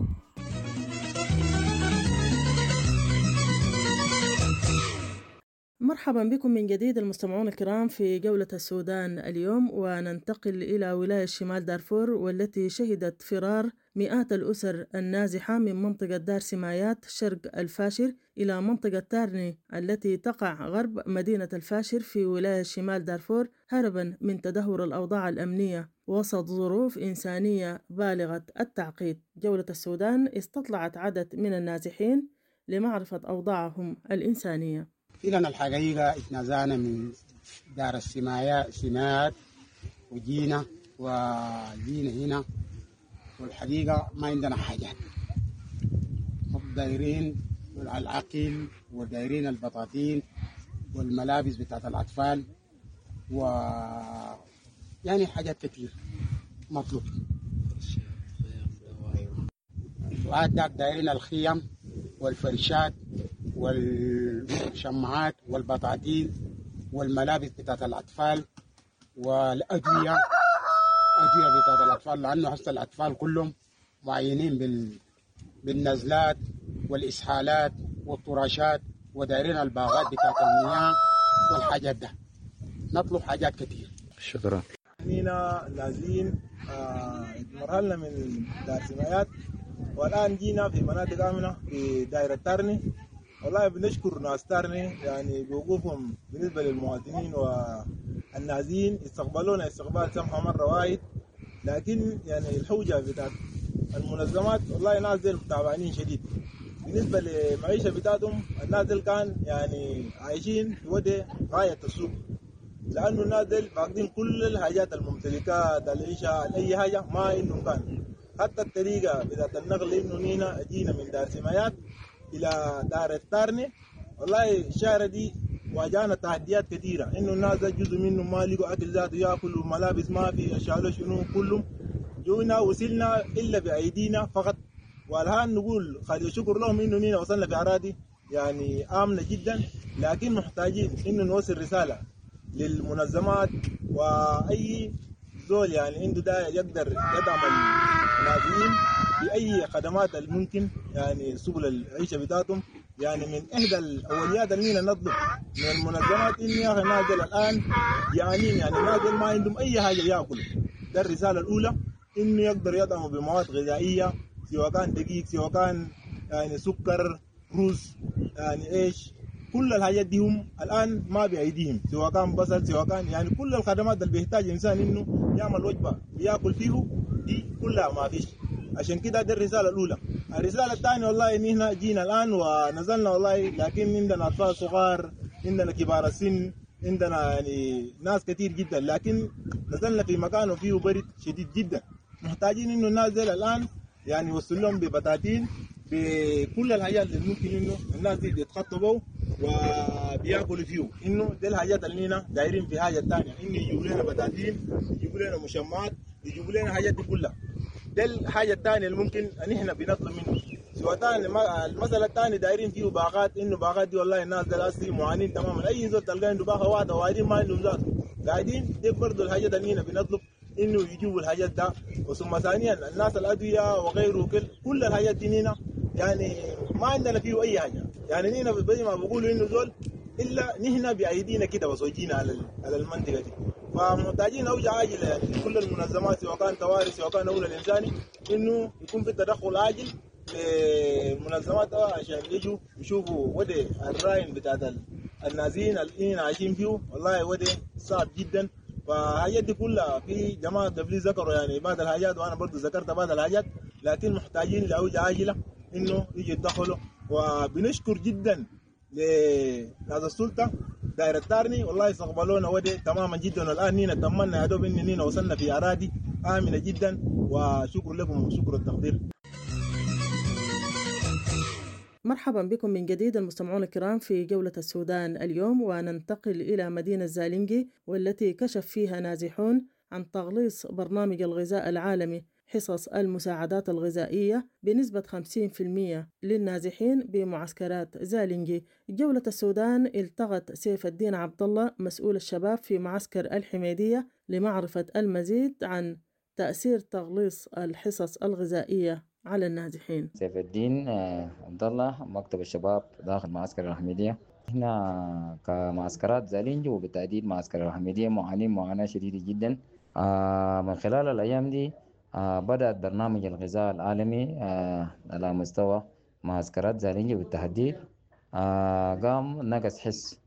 مرحبا بكم من جديد المستمعون الكرام في جولة السودان اليوم، وننتقل إلى ولاية شمال دارفور، والتي شهدت فرار مئات الأسر النازحة من منطقة دار سمايات شرق الفاشر إلى منطقة تارني التي تقع غرب مدينة الفاشر في ولاية شمال دارفور، هربا من تدهور الأوضاع الأمنية وسط ظروف إنسانية بالغة التعقيد. جولة السودان استطلعت عدد من النازحين لمعرفة أوضاعهم الإنسانية. فعلا الحقيقة اتنازعنا من دار السمايات وجينا هنا، والحقيقة ما عندنا حاجات، دايرين العقل ودايرين البطاطين والملابس بتاعت الأطفال يعني حاجات كتير مطلوب. وعندك دايرين الخيم والفرشات والشماعات والبطاطين والملابس بتاعت الأطفال والأدوية بتاعت الأطفال، لأنه هسه الأطفال كلهم معينين بالنزلات والإسهالات والطراشات، ودايرين الباغات بتاعت المياه والحاجات ده. نطلب حاجات كتير. شكرا. هنا نازلين مرحلنا من دار سمايات، والآن جينا في مناطق آمنة في دائرة تارني. والله بنشكر ناس تارني يعني بوقوفهم بالنسبة للمواطنين النازين استقبلونا استقبال سمحة مرة واحد، لكن يعني الحوجة بتاعت المنظمات والله ناس ديل تعبانين شديد. بالنسبة للمعيشة بتاعتهم الناس ديل كان يعني عايشين في وضع غاية السوء، لأنه الناس ديل فاقدين كل الحاجات الممتلكات العيشة أي حاجة ما عندهم كان. حتى الطريقة بتاعت النقل إنه نينا جينا من دار سمايات إلى دار التارني، والله الشارع دي واجهنا تحديات كثيرة، إنه الناس جزء منهم ما لقوا أكل ذاته ياكلوا، ملابس ما في، أشياء شنو كلهم جونا وصلنا إلا بأيدينا فقط. والآن نقول خلي شكر لهم إنه نينا وصلنا في أراضي يعني آمنة جدا، لكن محتاجين إنه نوصل رسالة للمنظمات وأي زول يعني عنده داعي يقدر يدعم النازلين بأي خدمات الممكن، يعني سبل العيشة بتاعتهم. يعني من إحدى الأوليات اللي نطلب من المنظمات إن يا أخي نازل الآن جعانين، يعني نازل ما عندهم أي حاجة يأكلوا. ده الرسالة الأولى، إنه يقدر يدعموا بمواد غذائية، سواء كان دقيق سواء كان يعني سكر رز يعني إيش، كل الحاجات دي هم الآن ما بأيديهم، سواء كان بصل سواء كان يعني كل الخدمات اللي بيحتاج الإنسان إنه يعمل وجبة يأكل فيه دي كلها ما فيش. عشان كده دي الرسالة الأولى. الرسالة الثانية والله إن إحنا جينا الآن ونزلنا والله، لكن عندنا أطفال صغار، عندنا كبار السن، عندنا يعني ناس كتير جدا، لكن نزلنا في مكان وفيه برد شديد جدا. محتاجين إنه الناس دي الآن يعني يوصل لهم ببطاطين بكل الحاجات اللي ممكن إنه الناس دي يتخطبوا وبياكلوا فيه. إنه دي الحاجات اللي هنا دايرين في حاجة ثانية، إنه يجيبوا لنا بطاطين، يجيبوا لنا مشمعات، يجيبوا لنا الحاجات دي كلها. ده الحاجة الثانية اللي ممكن أن إحنا بنطلب منه. سواء المسألة الثانية دايرين فيه باغات، إنه باغات دي والله الناس ده لاسي معانين تماما، أي زول تلقى عنده باغة واحدة وقاعدين ما عندهم ذات قاعدين. دي برضه الحاجات اللي إحنا بنطلب إنه يجيبوا الحاجات ده. وثم ثانيا الناس الأدوية وغيره كل الحاجات دي هنا يعني ما عندنا فيه أي حاجة. يعني هنا زي ما بقولوا إنه زول إلا نحن بأيدينا كده بس وجينا على المنطقة دي. فمحتاجين أوجه عاجلة يعني كل المنظمات سواء كان طوارئ سواء كان أولى الإنساني إنه يكون في تدخل عاجل للمنظمات عشان يجوا يشوفوا وضع الراين بتاع النازين اللي عايشين فيه. والله وضع صعب جدا. فالحاجات دي كلها في جماعة قبلي ذكروا يعني بعض الحاجات، وأنا برضو ذكرت بعض الحاجات، لكن محتاجين لأوجه عاجلة إنه يجي يتدخلوا. وبنشكر جدا لهذا السلطة دائرة التارني، والله استقبلونا ودي تماما جدا. والآن نينا تمنى يا دوب إن نينا وصلنا في أراضي آمنة جدا، وشكر لكم وشكر التقدير. مرحبا بكم من جديد المستمعون الكرام في جولة السودان اليوم، وننتقل إلى مدينة زالينجي والتي كشف فيها نازحون عن تغليص برنامج الغذاء العالمي حصص المساعدات الغذائية بنسبة 50% للنازحين بمعسكرات زالينجي. جولة السودان التقت سيف الدين عبد الله مسؤول الشباب في معسكر الحميدية لمعرفة المزيد عن تأثير تغليص الحصص الغذائية على النازحين. سيف الدين عبد الله مكتب الشباب داخل معسكر الحميدية. هنا كمعسكرات زالينجي وبالتحديد معسكر الحميدية معانين معاناة شديدة جدا. من خلال الأيام دي بدأت برنامج الغذاء العالمي على مستوى معسكرات زالينجي بالتحديد. قام نقص حس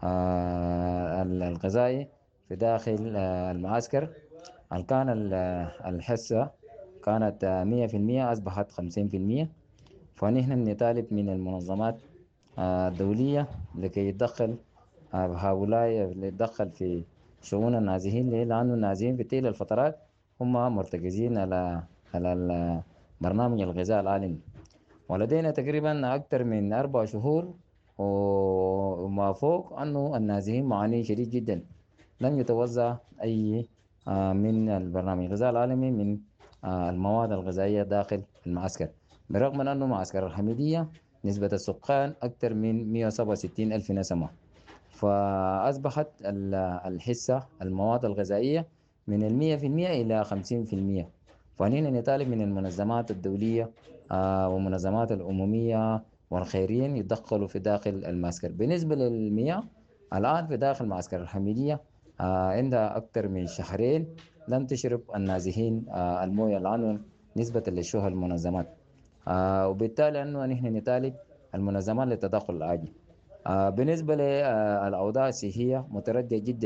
الغذائي في داخل المعسكر. كان الحصة كانت 100% أصبحت 50%. فنحن نطالب من المنظمات الدولية لكي يتدخل هؤلاء يتدخل في شؤون النازحين، لأن النازحين في تلك الفترات هم مرتكزين على برنامج الغذاء العالمي. ولدينا تقريبا أكثر من 4 شهور وما فوق أنه النازحين معانين شديد جدا. لم يتوزع أي من البرنامج الغذاء العالمي من المواد الغذائية داخل المعسكر، برغم من أنه معسكر الحميدية نسبة السكان أكثر من 167 ألف نسمة. فأصبحت الحصة المواد الغذائية من 100% إلى 50%. فنحن نطالب من المنظمات الدولية ومنظمات الأممية والخيريين يتدخلوا في داخل المعسكر. بالنسبة للمياه الآن في داخل معسكر الحميدية عندها أكثر من 2 شهر لم تشرب النازحين الموية الآن نسبة للشهر المنظمات. وبالتالي أنه نحن نطالب المنظمات للتدخل العاجل. بالنسبة للأوضاع الصحية متردية جدا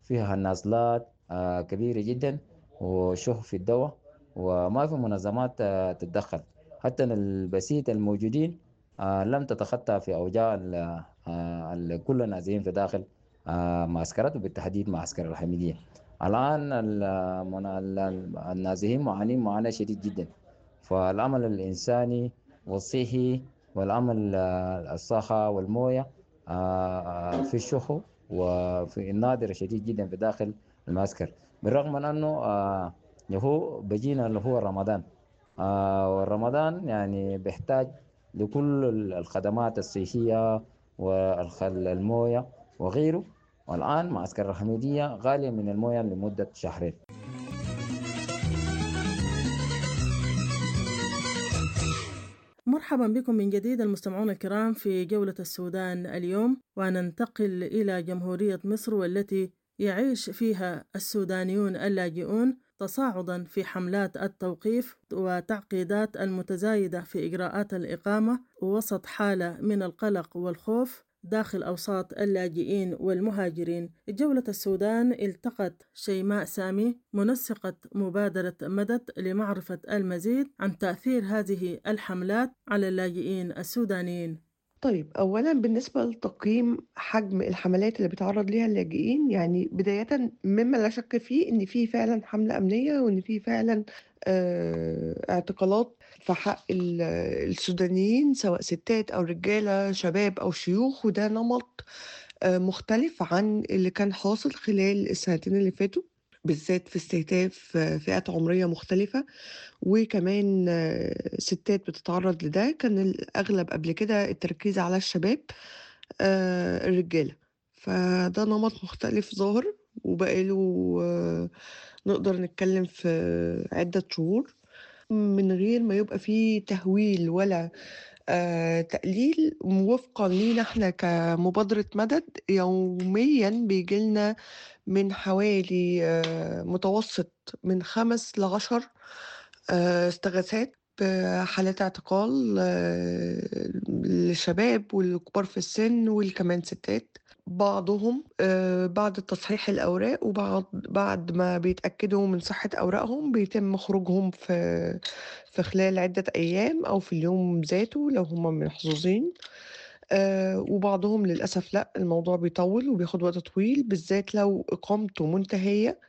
فيها نازلات كبيرة جدا وشح في الدواء، وما في منظمات تتدخل. حتى البسيط الموجودين لم تتخطى في أوجاع كل النازحين في داخل معسكرات، وبالتحديد معسكر الحميدية. الآن النازحين معانين معاناة شديد جدا، فالعمل الإنساني والصحي والعمل الصحة والموية في الشحو وفي النادر شديد جدا في داخل المعسكر، بالرغم من أنه هو بجينا اللي هو رمضان، والرمضان يعني بيحتاج لكل الخدمات الصحية والموية وغيره. والآن معسكر الحميدية غالية من الموية لمدة شهرين. مرحبا بكم من جديد المستمعون الكرام في جولة السودان اليوم، وننتقل إلى جمهورية مصر والتي يعيش فيها السودانيون اللاجئون تصاعدا في حملات التوقيف وتعقيدات المتزايدة في إجراءات الإقامة وسط حالة من القلق والخوف داخل أوساط اللاجئين والمهاجرين. جولة السودان التقت شيماء سامي منسقة مبادرة مدد لمعرفة المزيد عن تأثير هذه الحملات على اللاجئين السودانيين. طيب، أولا بالنسبة لتقييم حجم الحملات اللي بيتعرض ليها اللاجئين، يعني بداية مما لا شك فيه إن في فعلا حملة أمنية، وإن في فعلا اعتقالات في حق السودانيين، سواء ستات أو رجالة، شباب أو شيوخ، وده نمط مختلف عن اللي كان حاصل خلال السنتين اللي فاتوا، بالذات في استهداف فئات عمرية مختلفة، وكمان ستات بتتعرض لده. كان الأغلب قبل كده التركيز على الشباب الرجالة، فده نمط مختلف ظاهر وبقاله نقدر نتكلم في عدة شهور من غير ما يبقى فيه تهويل ولا تقليل. وفقا لينا احنا كمبادرة مدد، يوميا بيجيلنا من حوالي متوسط من 5 ل10 استغاثات بحالات اعتقال للشباب والكبار في السن والكمان ستات، بعضهم بعد تصحيح الأوراق وبعد ما بيتأكدوا من صحة أوراقهم بيتم خروجهم في خلال عدة أيام أو في اليوم ذاته لو هم محظوظين. وبعضهم للأسف لا، الموضوع بيطول وبياخد وقت طويل، بالذات لو إقامته منتهية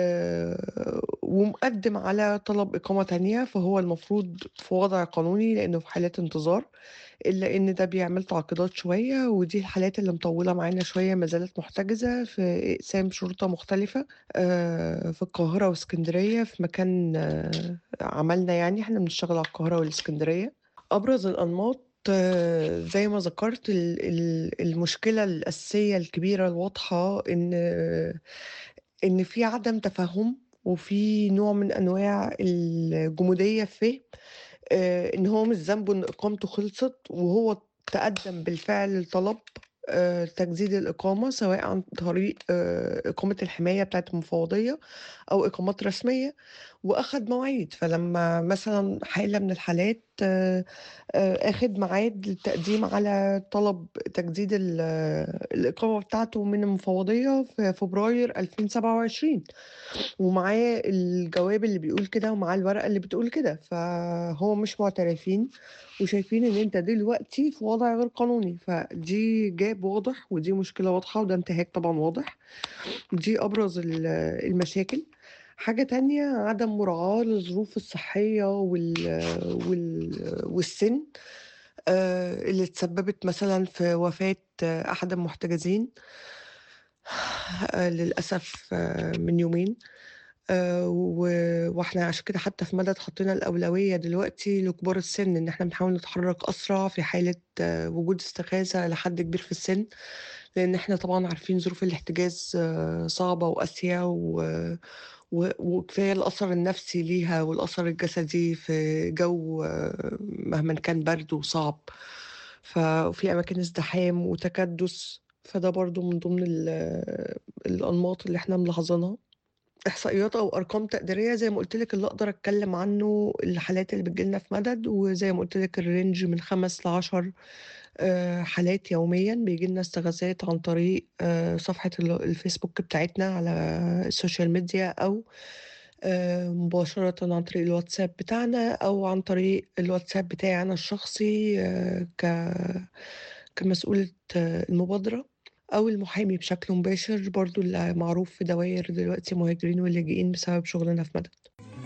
ومقدم على طلب إقامة تانية، فهو المفروض في وضع قانوني لأنه في حالات انتظار، إلا إن ده بيعمل تعقيدات شوية، ودي الحالات اللي مطولة معانا شوية ما زالت محتجزة في أقسام شرطة مختلفة في القاهرة واسكندرية في مكان عملنا. يعني احنا بنشتغل على القاهرة والاسكندرية. أبرز الأنماط زي ما ذكرت، المشكلة الأساسية الكبيرة الواضحة إن في عدم تفهم وفي نوع من أنواع الجمودية في إن هو مش ذنبه إن إقامته خلصت، وهو تقدم بالفعل الطلب تجديد الإقامة، سواء عن طريق إقامة الحماية بتاعت المفوضية أو إقامات رسمية، وأخد مواعيد. فلما مثلا حالة من الحالات أخد ميعاد للتقديم على طلب تجديد الإقامة بتاعته من المفوضية في فبراير 2027، ومعاه الجواب اللي بيقول كده ومعاه الورقة اللي بتقول كده، فهو مش معترفين وشايفين ان انت دلوقتي في وضع غير قانوني. فدي جاب واضح، ودي مشكلة واضحة، وده انتهاك طبعا واضح. دي ابرز المشاكل. حاجة تانية، عدم مراعاة للظروف الصحية والسن اللي تسببت مثلا في وفاة أحد المحتجزين للأسف من يومين. واحنا عشان كده حتى في مدد حطينا الأولوية دلوقتي لكبار السن، ان احنا بنحاول نتحرك أسرع في حالة وجود استغاثة لحد كبير في السن، لأن احنا طبعا عارفين ظروف الاحتجاز صعبة وقاسية، وكفاية الأثر النفسي ليها والأثر الجسدي في جو مهما كان برد وصعب، ففي أماكن ازدحام وتكدس. فده برضو من ضمن الأنماط اللي احنا ملاحظينها. إحصائيات أو أرقام تقديرية زي ما قلت لك، اللي أقدر أتكلم عنه الحالات اللي بتجيلنا في مدد، وزي ما قلت لك الرينج من 5 ل10 حالات يوميا، بيجي لنا استغاثات عن طريق صفحة الفيسبوك بتاعتنا على السوشيال ميديا، أو مباشرة عن طريق الواتساب بتاعنا، أو عن طريق الواتساب بتاعي أنا الشخصي كمسؤولة المبادرة، أو المحامي بشكل مباشر برضو اللي معروف في دوائر دلوقتي مهاجرين واللاجئين بسبب شغلنا في مدد.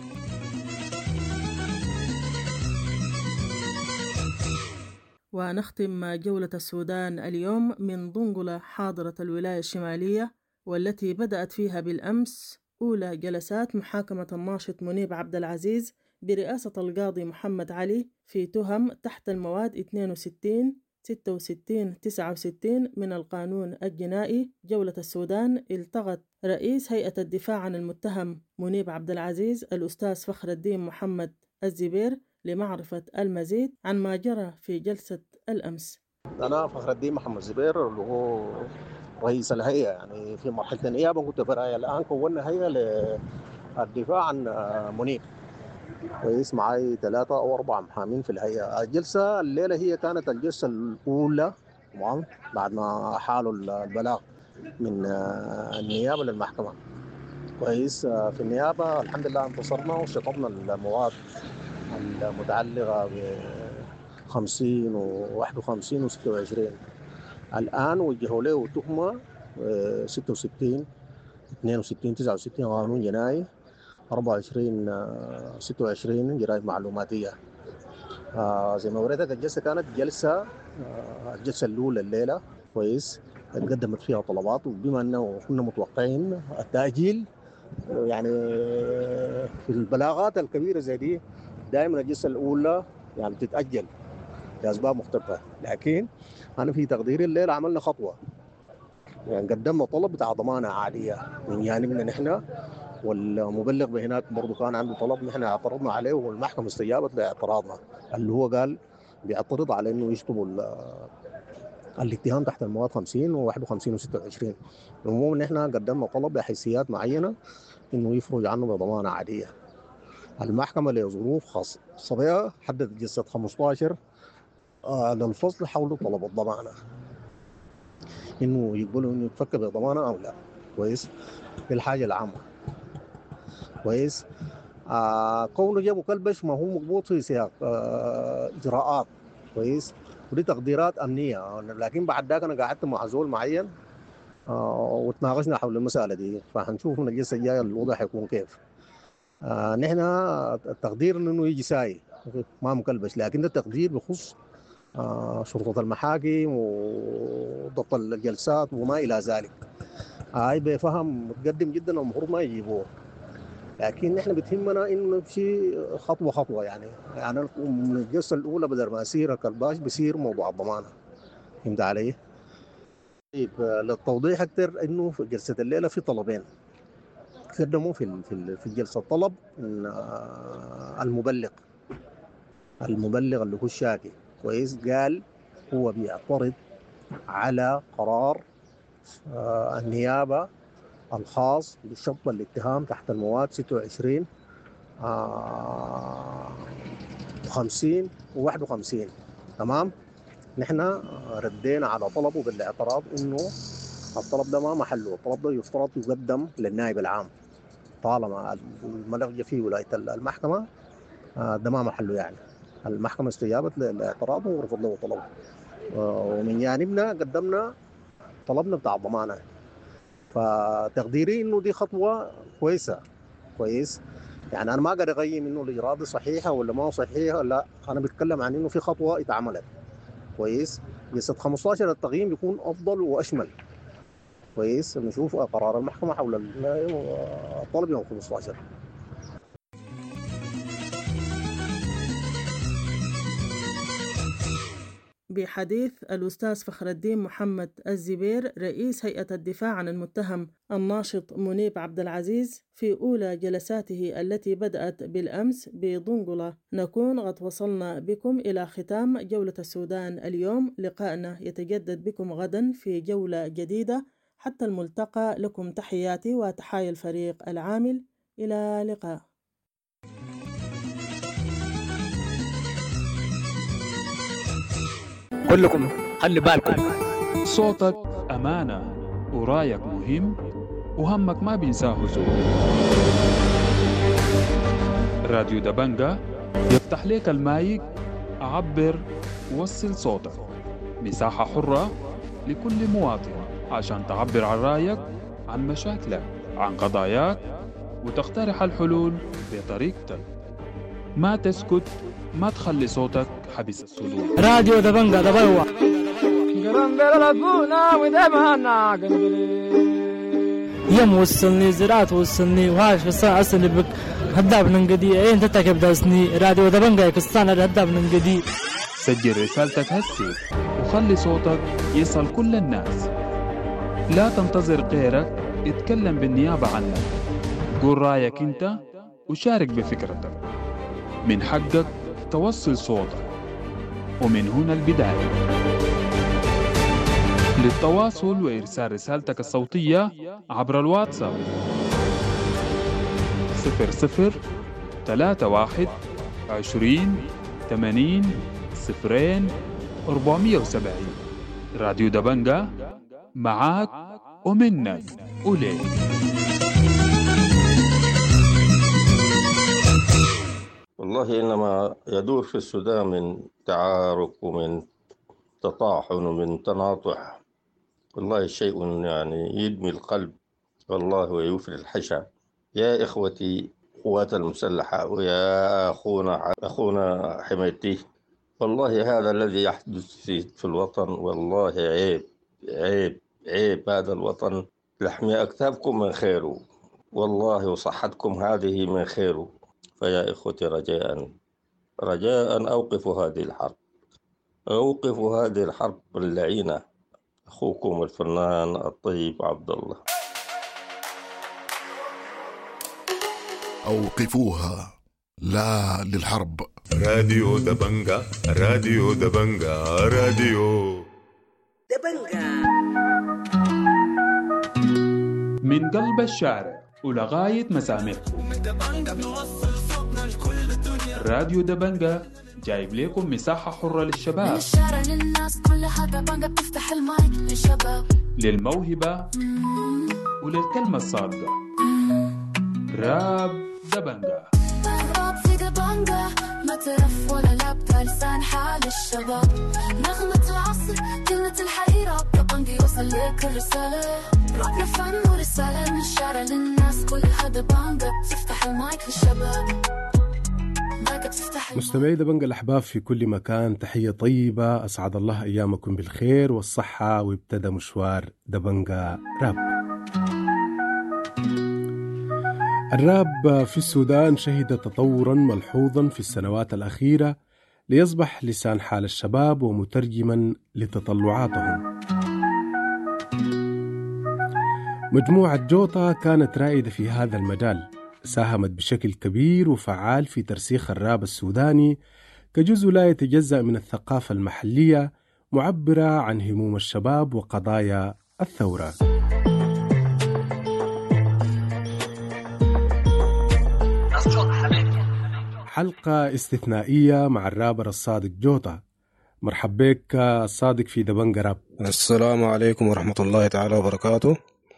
ونختم جولة السودان اليوم من ضنقلة حاضرة الولاية الشمالية، والتي بدأت فيها بالأمس أولى جلسات محاكمة الناشط منيب عبد العزيز برئاسة القاضي محمد علي في تهم تحت المواد 62 66 69 من القانون الجنائي. جولة السودان التقت رئيس هيئة الدفاع عن المتهم منيب عبد العزيز الأستاذ فخر الدين محمد الزبير لمعرفة المزيد عن ما جرى في جلسة الأمس. أنا فخر الدين محمد الزبير اللي هو رئيس الهيئة، يعني في مرحلة النيابة كنت في الهيئة، الآن كونا هيئة للدفاع عن منيب، كويس. معي 3 أو 4 محامين في الهيئة. الجلسة الليلة هي كانت الجلسة الأولى طبعا بعد ما حالوا البلاغ من النيابة للمحكمة، كويس. في النيابة الحمد لله انتصرنا وشطبنا المواد المتعلقة ب 50 و51 و26. الآن وجهوا له تهمة 66 62 69 قانون جنائي، 24 26 جرائم معلوماتية. زي ما وريتك الجلسة كانت الجلسة الأولى الليلة، كويس. قدمت فيها طلبات، وبما أنه كنا متوقعين التأجيل، يعني في البلاغات الكبيرة زي دي دائما الجلسة الأولى يعني بتتأجل لأسباب مختلفة، لكن أنا في تقديري الليلة عملنا خطوة، يعني قدمنا طلب بتاع ضمانة عادية من جانبنا نحن، والمبلغ بهناك برضو كان عنده طلب نحن اعترضنا عليه، والمحكمة استجابت لاعتراضنا، اللي هو قال بيعترض على انه يشطبوا الاتهام تحت المواد 50 و51 و26. المهم نحن قدمنا طلب بحيثيات معينة انه يفرج عنه بضمانة عادية. المحكمة لظروف خاصة بها حددت جلسة 15 للفصل حول طلب الضمانة، انه يقبلوا انه يتفك بضمانة او لا، كويس. في الحاجة العامة، كويس. كونه جاء مكلبش ما هو مضبوط في سياق اجراءات، كويس، ودي تقديرات امنيه، لكن بعد ذاك انا قعدت مع زول معين وتناقشنا حول المساله دي، فهنشوف من الجلسه الجايه الوضع حيكون كيف. نحن التقدير انه يجي ساي ما مكلبش، لكن ده تقدير بخص شرطه المحاكم وضبط الجلسات وما الى ذلك. هاي بفهم متقدم جدا والمفروض ما يجيبوه، لكن نحن بتهمنا انه نمشي خطوه خطوه، يعني من الجلسه الاولى بدل ما يصير الكلباش بيصير موضوع الضمانه، فهمت علي؟ طيب للتوضيح اكثر انه في جلسه الليله في طلبين قدموا في الجلسه. الطلب من المبلغ اللي هو الشاكي، كويس، قال هو بيعترض على قرار النيابه الخاص بشطب الاتهام تحت المواد 26 50 و51. تمام. نحن ردينا على طلبه بالاعتراض انه الطلب ده ما محله، الطلب ده يفترض يقدم للنائب العام، طالما الملف جه في ولايه المحكمه ده ما محله. يعني المحكمه استجابت للاعتراض ورفض له طلبه، ومن جانبنا قدمنا طلبنا بتاع الضمانه. فتقديري انه دي خطوه كويسه، كويس. يعني انا ما اقدر اقيم انه الاجراء دي صحيحه ولا ما صحيحه، لا، انا بتكلم عن انه في خطوه اتعملت، كويس. جلسه 15 التقييم بيكون افضل واشمل، كويس. نشوف قرار المحكمه حول الطلب يوم 15. بحديث الأستاذ فخر الدين محمد الزبير رئيس هيئة الدفاع عن المتهم الناشط منيب عبد العزيز في أولى جلساته التي بدأت بالأمس بضنقلة. نكون قد وصلنا بكم إلى ختام جولة السودان اليوم. لقاءنا يتجدد بكم غدا في جولة جديدة. حتى الملتقى، لكم تحياتي وتحايا الفريق العامل. إلى اللقاء. كلكم خلي بالكم. صوتك أمانة ورايك مهم وهمك ما بينساه زول. راديو دبنجة يفتح لك المايك، عبر ووصل صوتك. مساحة حرة لكل مواطن عشان تعبر عن رأيك، عن مشاكلك، عن قضاياك، وتقترح الحلول بطريقتك. ما تسكت، ما تخلي صوتك حبس الصدور. راديو دبنجة دبوا يم وصلني زراعة وصلني وهاش الساعة أصلي بك هداب ننقدي أين تتكب داسني. راديو دبنجة يكستان هداب ننقدي. سجل رسالتك هسي وخلي صوتك يصل كل الناس. لا تنتظر غيرك اتكلم بالنيابة عنك. قول رأيك انت وشارك بفكرتك. من حقك توصل صوتك، ومن هنا البداية. للتواصل وإرسال رسالتك الصوتية عبر الواتساب 0031 20 80 0470. راديو دبنجة معاك ومنك وليك. والله إنما يدور في السودان من تعارك ومن تطاحن ومن تناطح، والله شيء يعني يدمي القلب والله ويوفي الحشا. يا إخوتي قوات المسلحة ويا أخونا حميتي، والله هذا الذي يحدث في الوطن والله عيب عيب عيب. هذا الوطن لحمي أكتافكم من خيره والله، وصحتكم هذه من خيره. فيا إخوتي رجاء أوقفوا هذه الحرب، أوقفوا هذه الحرب اللعينة. أخوكم الفنان الطيب عبد الله. أوقفوها، لا للحرب. راديو دبنجة، راديو دبنجة، راديو دبنجة. من قلب الشارع ولغاية مسامعكم، راديو دبنجة جايب لكم مساحة حرة للشباب، من الشارع للناس كلها. دبنجة بتفتح المايك للشباب، للموهبة وللكلمة الصادقة. راب دبنجة، راب في دبنجة، ما ترف ولا لابد، لسان حال الشباب. نغمة العصر، كلمة الحقيقة، دبنجة يوصل لك الرسالة. رابنا فن ورسالة، من الشارع للناس كلها. دبنجة بتفتح المايك للشباب. مستمعي دبنجة الأحباب في كل مكان، تحية طيبة، أسعد الله أيامكم بالخير والصحة. وابتدى مشوار دبنجة راب. الراب في السودان شهد تطورا ملحوظا في السنوات الأخيرة ليصبح لسان حال الشباب ومترجما لتطلعاتهم. مجموعة جوطة كانت رائدة في هذا المجال، ساهمت بشكل كبير وفعال في ترسيخ الراب السوداني كجزء لا يتجزأ من الثقافة المحلية، معبرة عن هموم الشباب وقضايا الثورة. حلقة استثنائية مع الرابر الصادق جوطة. مرحب بك الصادق في دبنجة راب. السلام عليكم ورحمة الله تعالى وبركاته.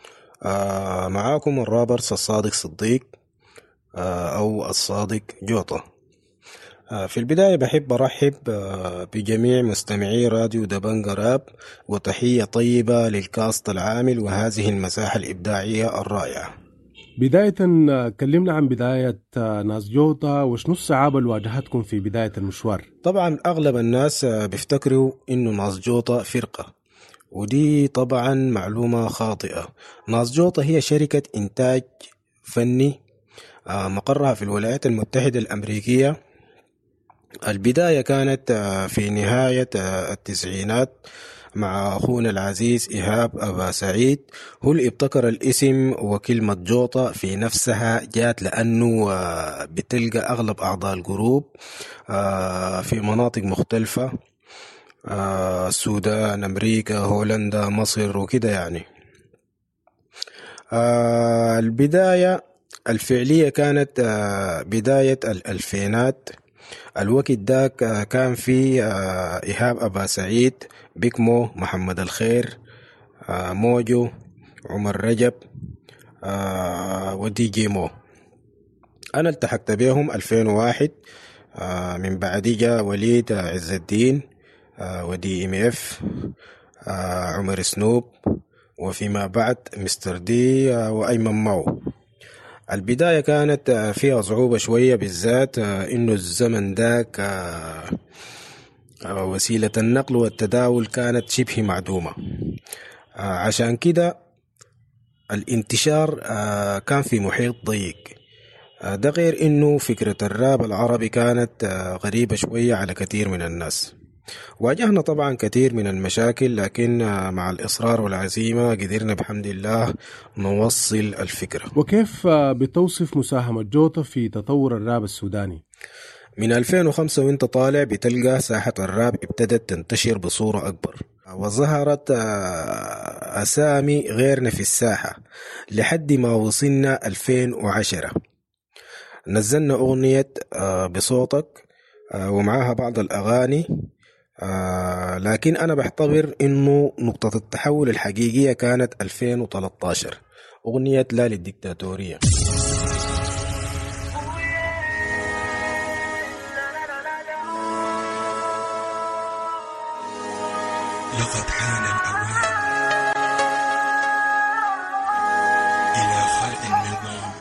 معاكم الرابر الصادق صديق أو الصادق جوطة. في البداية بحب أرحب بجميع مستمعي راديو دبنجة راب، وتحية طيبة للكاست العامل وهذه المساحة الإبداعية الرائعة. بداية كلمنا عن بداية ناس جوطة، وشنو الصعاب اللي واجهتكم في بداية المشوار؟ طبعا أغلب الناس بيفتكروا إنه ناس جوطة فرقة، ودي طبعا معلومة خاطئة. ناس جوطة هي شركة إنتاج فني مقرها في الولايات المتحدة الأمريكية. البداية كانت في نهاية التسعينات مع أخونا العزيز إيهاب أبا سعيد، هو اللي ابتكر الاسم، وكلمة جوطة في نفسها جات لأنه بتلقى أغلب أعضاء الجروب في مناطق مختلفة، السودان، أمريكا، هولندا، مصر وكده يعني. البداية الفعلية كانت بداية الألفينات، الوقت داك كان في إيهاب أبا سعيد، بيكمو، محمد الخير، موجو، عمر رجب، ودي جيمو. أنا التحقت بهم 2001. من بعد جاء وليد عز الدين، ودي MF، عمر سنوب، وفيما بعد مستر دي وأيمن ماو. البداية كانت فيها صعوبة شوية، بالذات إنه الزمن داك وسيلة النقل والتداول كانت شبه معدومة، عشان كده الانتشار كان في محيط ضيق. ده غير إنه فكرة الراب العربي كانت غريبة شوية على كثير من الناس. واجهنا طبعا كثير من المشاكل، لكن مع الإصرار والعزيمة قدرنا بحمد الله نوصل الفكرة. وكيف بتوصف مساهمة جوطة في تطور الراب السوداني؟ من 2005 وانت طالع بتلقى ساحة الراب ابتدت تنتشر بصورة أكبر، وظهرت أسامي غيرنا في الساحة لحد ما وصلنا 2010. نزلنا أغنية بصوتك ومعها بعض الأغاني، لكن أنا بعتبر إنه نقطة التحول الحقيقية كانت 2013، أغنية لا للديكتاتورية. لقد حان الأوان إلى خلق النظام.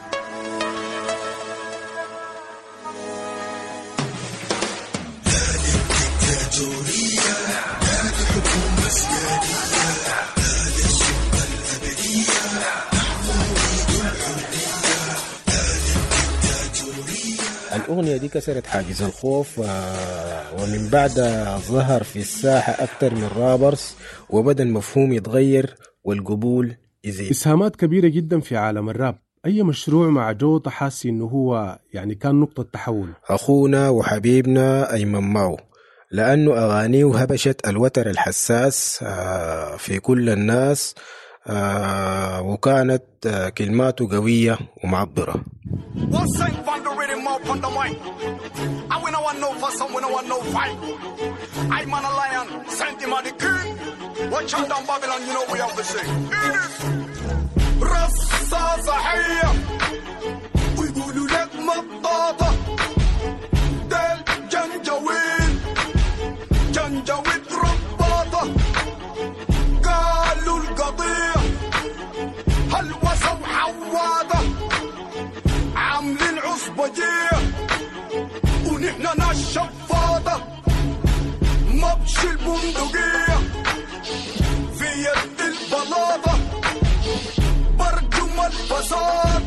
لا للديكتاتورية، لا لحكومة سيادية، لا للسلطة الأبدية، نحن نريد الحرية. لا للديكتاتورية. الأغنية دي كسرت حاجز الخوف، ومن بعد ظهر في الساحة أكثر من رابرز، وبدأ المفهوم يتغير والقبول يزيد. إسهامات كبيرة جدا في عالم الراب. أي مشروع مع جوطة حاسي إنه هو يعني كان نقطة تحول؟ أخونا وحبيبنا أيمن ماو، لأنه أغانيه هبشت الوتر الحساس في كل الناس، وكانت كلماته قوية ومعبرة. رصاصة حية ويقولوا لك مطاطة، دل جنجويل جنجويل رباطة، قالوا القضية هلوسة وحواضة، عاملين عصبجية ونحن ناس شفاطة، مبشي البندقية في يد البلاطة، برجم الفساد.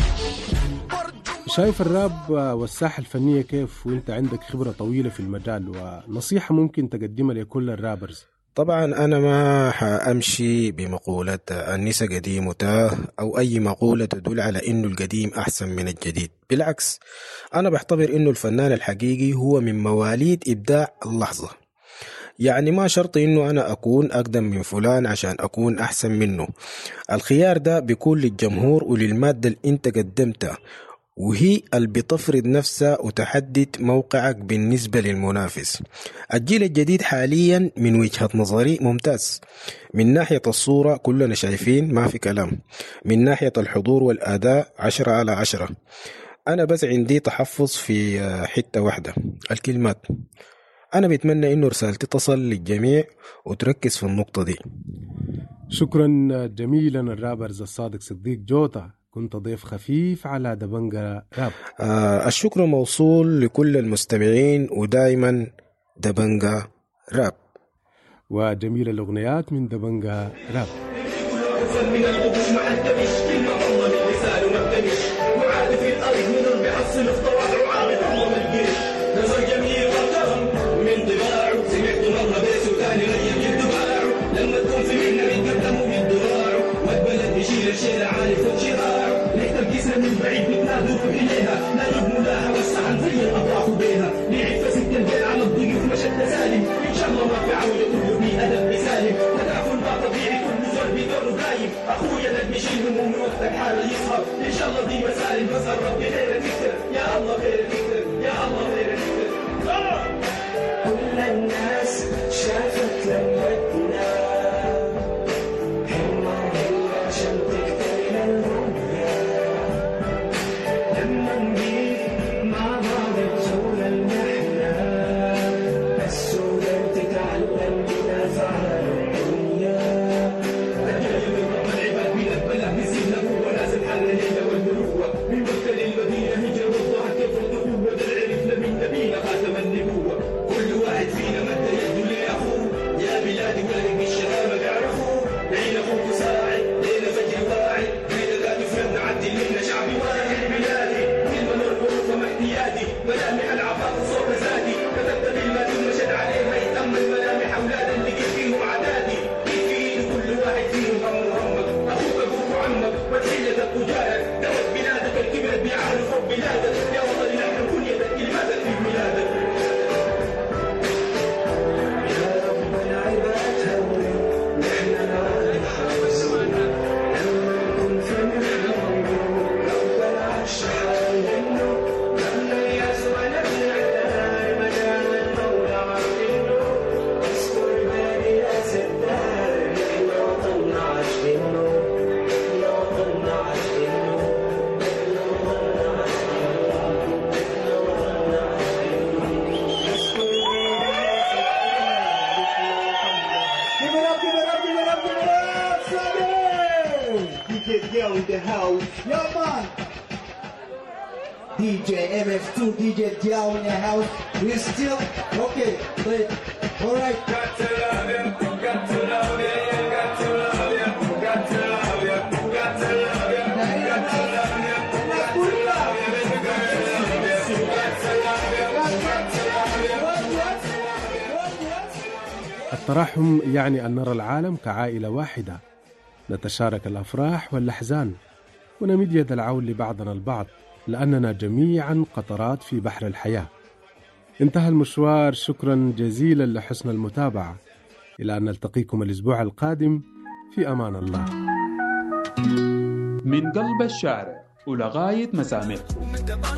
شايف الراب والساحة الفنية كيف وانت عندك خبرة طويلة في المجال، ونصيحة ممكن تقدمها لكل الرابرز؟ طبعا أنا ما حأمشي بمقولة النساء قديم وتاه أو أي مقولة تدل على إنه القديم أحسن من الجديد. بالعكس، أنا بعتبر إنه الفنان الحقيقي هو من مواليد إبداع اللحظة. يعني ما شرط إنه أنا أكون أقدم من فلان عشان أكون أحسن منه. الخيار ده بيكون للجمهور وللمادة اللي أنت قدمتها، وهي اللي بتفرض نفسها وتحدد موقعك بالنسبة للمنافس. الجيل الجديد حاليا من وجهة نظري ممتاز، من ناحية الصورة كلنا شايفين ما في كلام، من ناحية الحضور والأداء 10 على 10. أنا بس عندي تحفظ في حتة واحدة، الكلمات. أنا بتمنى إنه رسالتي تصل للجميع وتركز في النقطة دي. شكرا جميلا الرابرز الصادق صديق جوطة، كنت ضيف خفيف على دبنجا راب. الشكر موصول لكل المستمعين، ودائما دبنجا راب. وجميل الأغنيات من دبنجا راب. لما تكون في مهنة يتقدموا بالدراع، والبلد يشيل الشيل عالي فوق شراعه، نكتب كيسنا من بعيد بتنادوا إليها، لا يبنوا لها والسعد زي الأطراف بينها، نعيف ست البيت على الضيق ومشى التسالي، إن شاء الله ما في عودة كله في أدب مثالي، تدافن ما طبيعي كل زول بدوره غايب، أخويا ده بيشيل هموم من وقتك حاله يصهر، إن شاء الله دي مسالي بس الرب خير نكتب، يا الله خير نكتب، يا الله خير نكتب. DJ MF2 DJ Diao in the house. We're still okay. All right. Got to love you. Got to love you. Got to love you. Got to love you. Got to love you. Got to love you. التراحم يعني أن نرى العالم كعائلة واحدة، نتشارك الأفراح والأحزان ونمد يد العون لبعضنا البعض، لأننا جميعا قطرات في بحر الحياة. انتهى المشوار، شكرا جزيلا لحسن المتابعة، إلى أن نلتقيكم الأسبوع القادم، في أمان الله. من قلب الشارع ولغاية مسامعكم،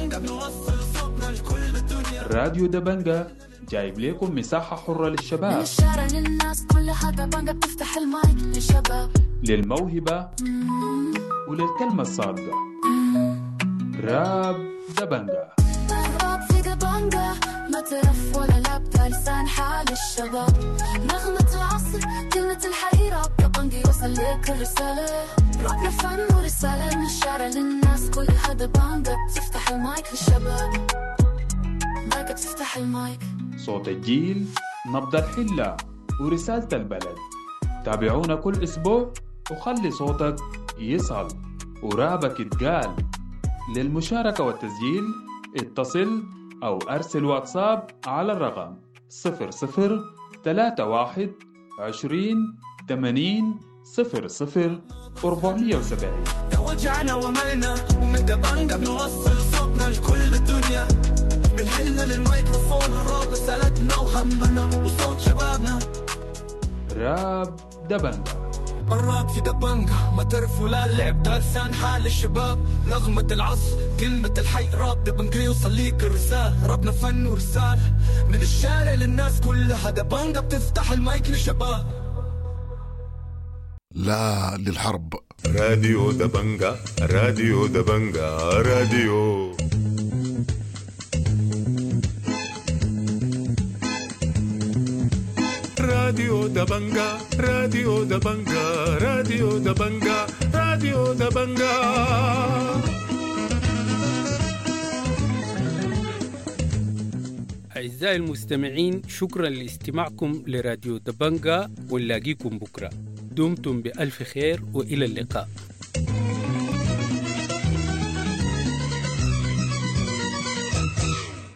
راديو دبنجة جايب لكم مساحة حرة للشباب، من الشارع للناس كلها دبنجة بتفتح المايك للشباب، للموهبة وللكلمة الصادقة. راب دبنجة، راب في دبنجة، ما ترف ولا لابد، لسان حال الشباب، نغمة العصر كلمة الحي، راب دبنجة يوصل لك الرسالة، رابنا فن ورسالة، من الشارع للناس كلها دبنجة بتفتح المايك للشباب، دبنجة بتفتح المايك. صوت الجيل، نبض الحلة ورسالة البلد. تابعونا كل أسبوع وخلي صوتك يصل ورابك يتقال. للمشاركة والتسجيل اتصل أو أرسل واتساب على الرقم 0031 20 80 00 470. توجعنا وملنا ومن دبنجة بنوصل صوتنا لكل الدنيا، بنحلنا للميكروفون الراب رسالتنا وهمنا وصوت شبابنا. راب دبنجة، الراب في دبنجة، ما تعرف ولا اللعب، ده لسان حال الشباب، نغمة العصر كلمة الحي، راب دبنجة يوصل ليك الرسالة، رابنا فن ورسالة، من الشارع للناس كلها دبنجة بتفتح المايك للشباب. لا للحرب. راديو دبنجة، راديو دبنجة، راديو راديو دبنجة، راديو دبنجة، راديو دبنجة، راديو دبنجة. أعزائي المستمعين، شكرا لاستماعكم لراديو دبنجة، ونلاقيكم بكرة. دمتم بألف خير وإلى اللقاء.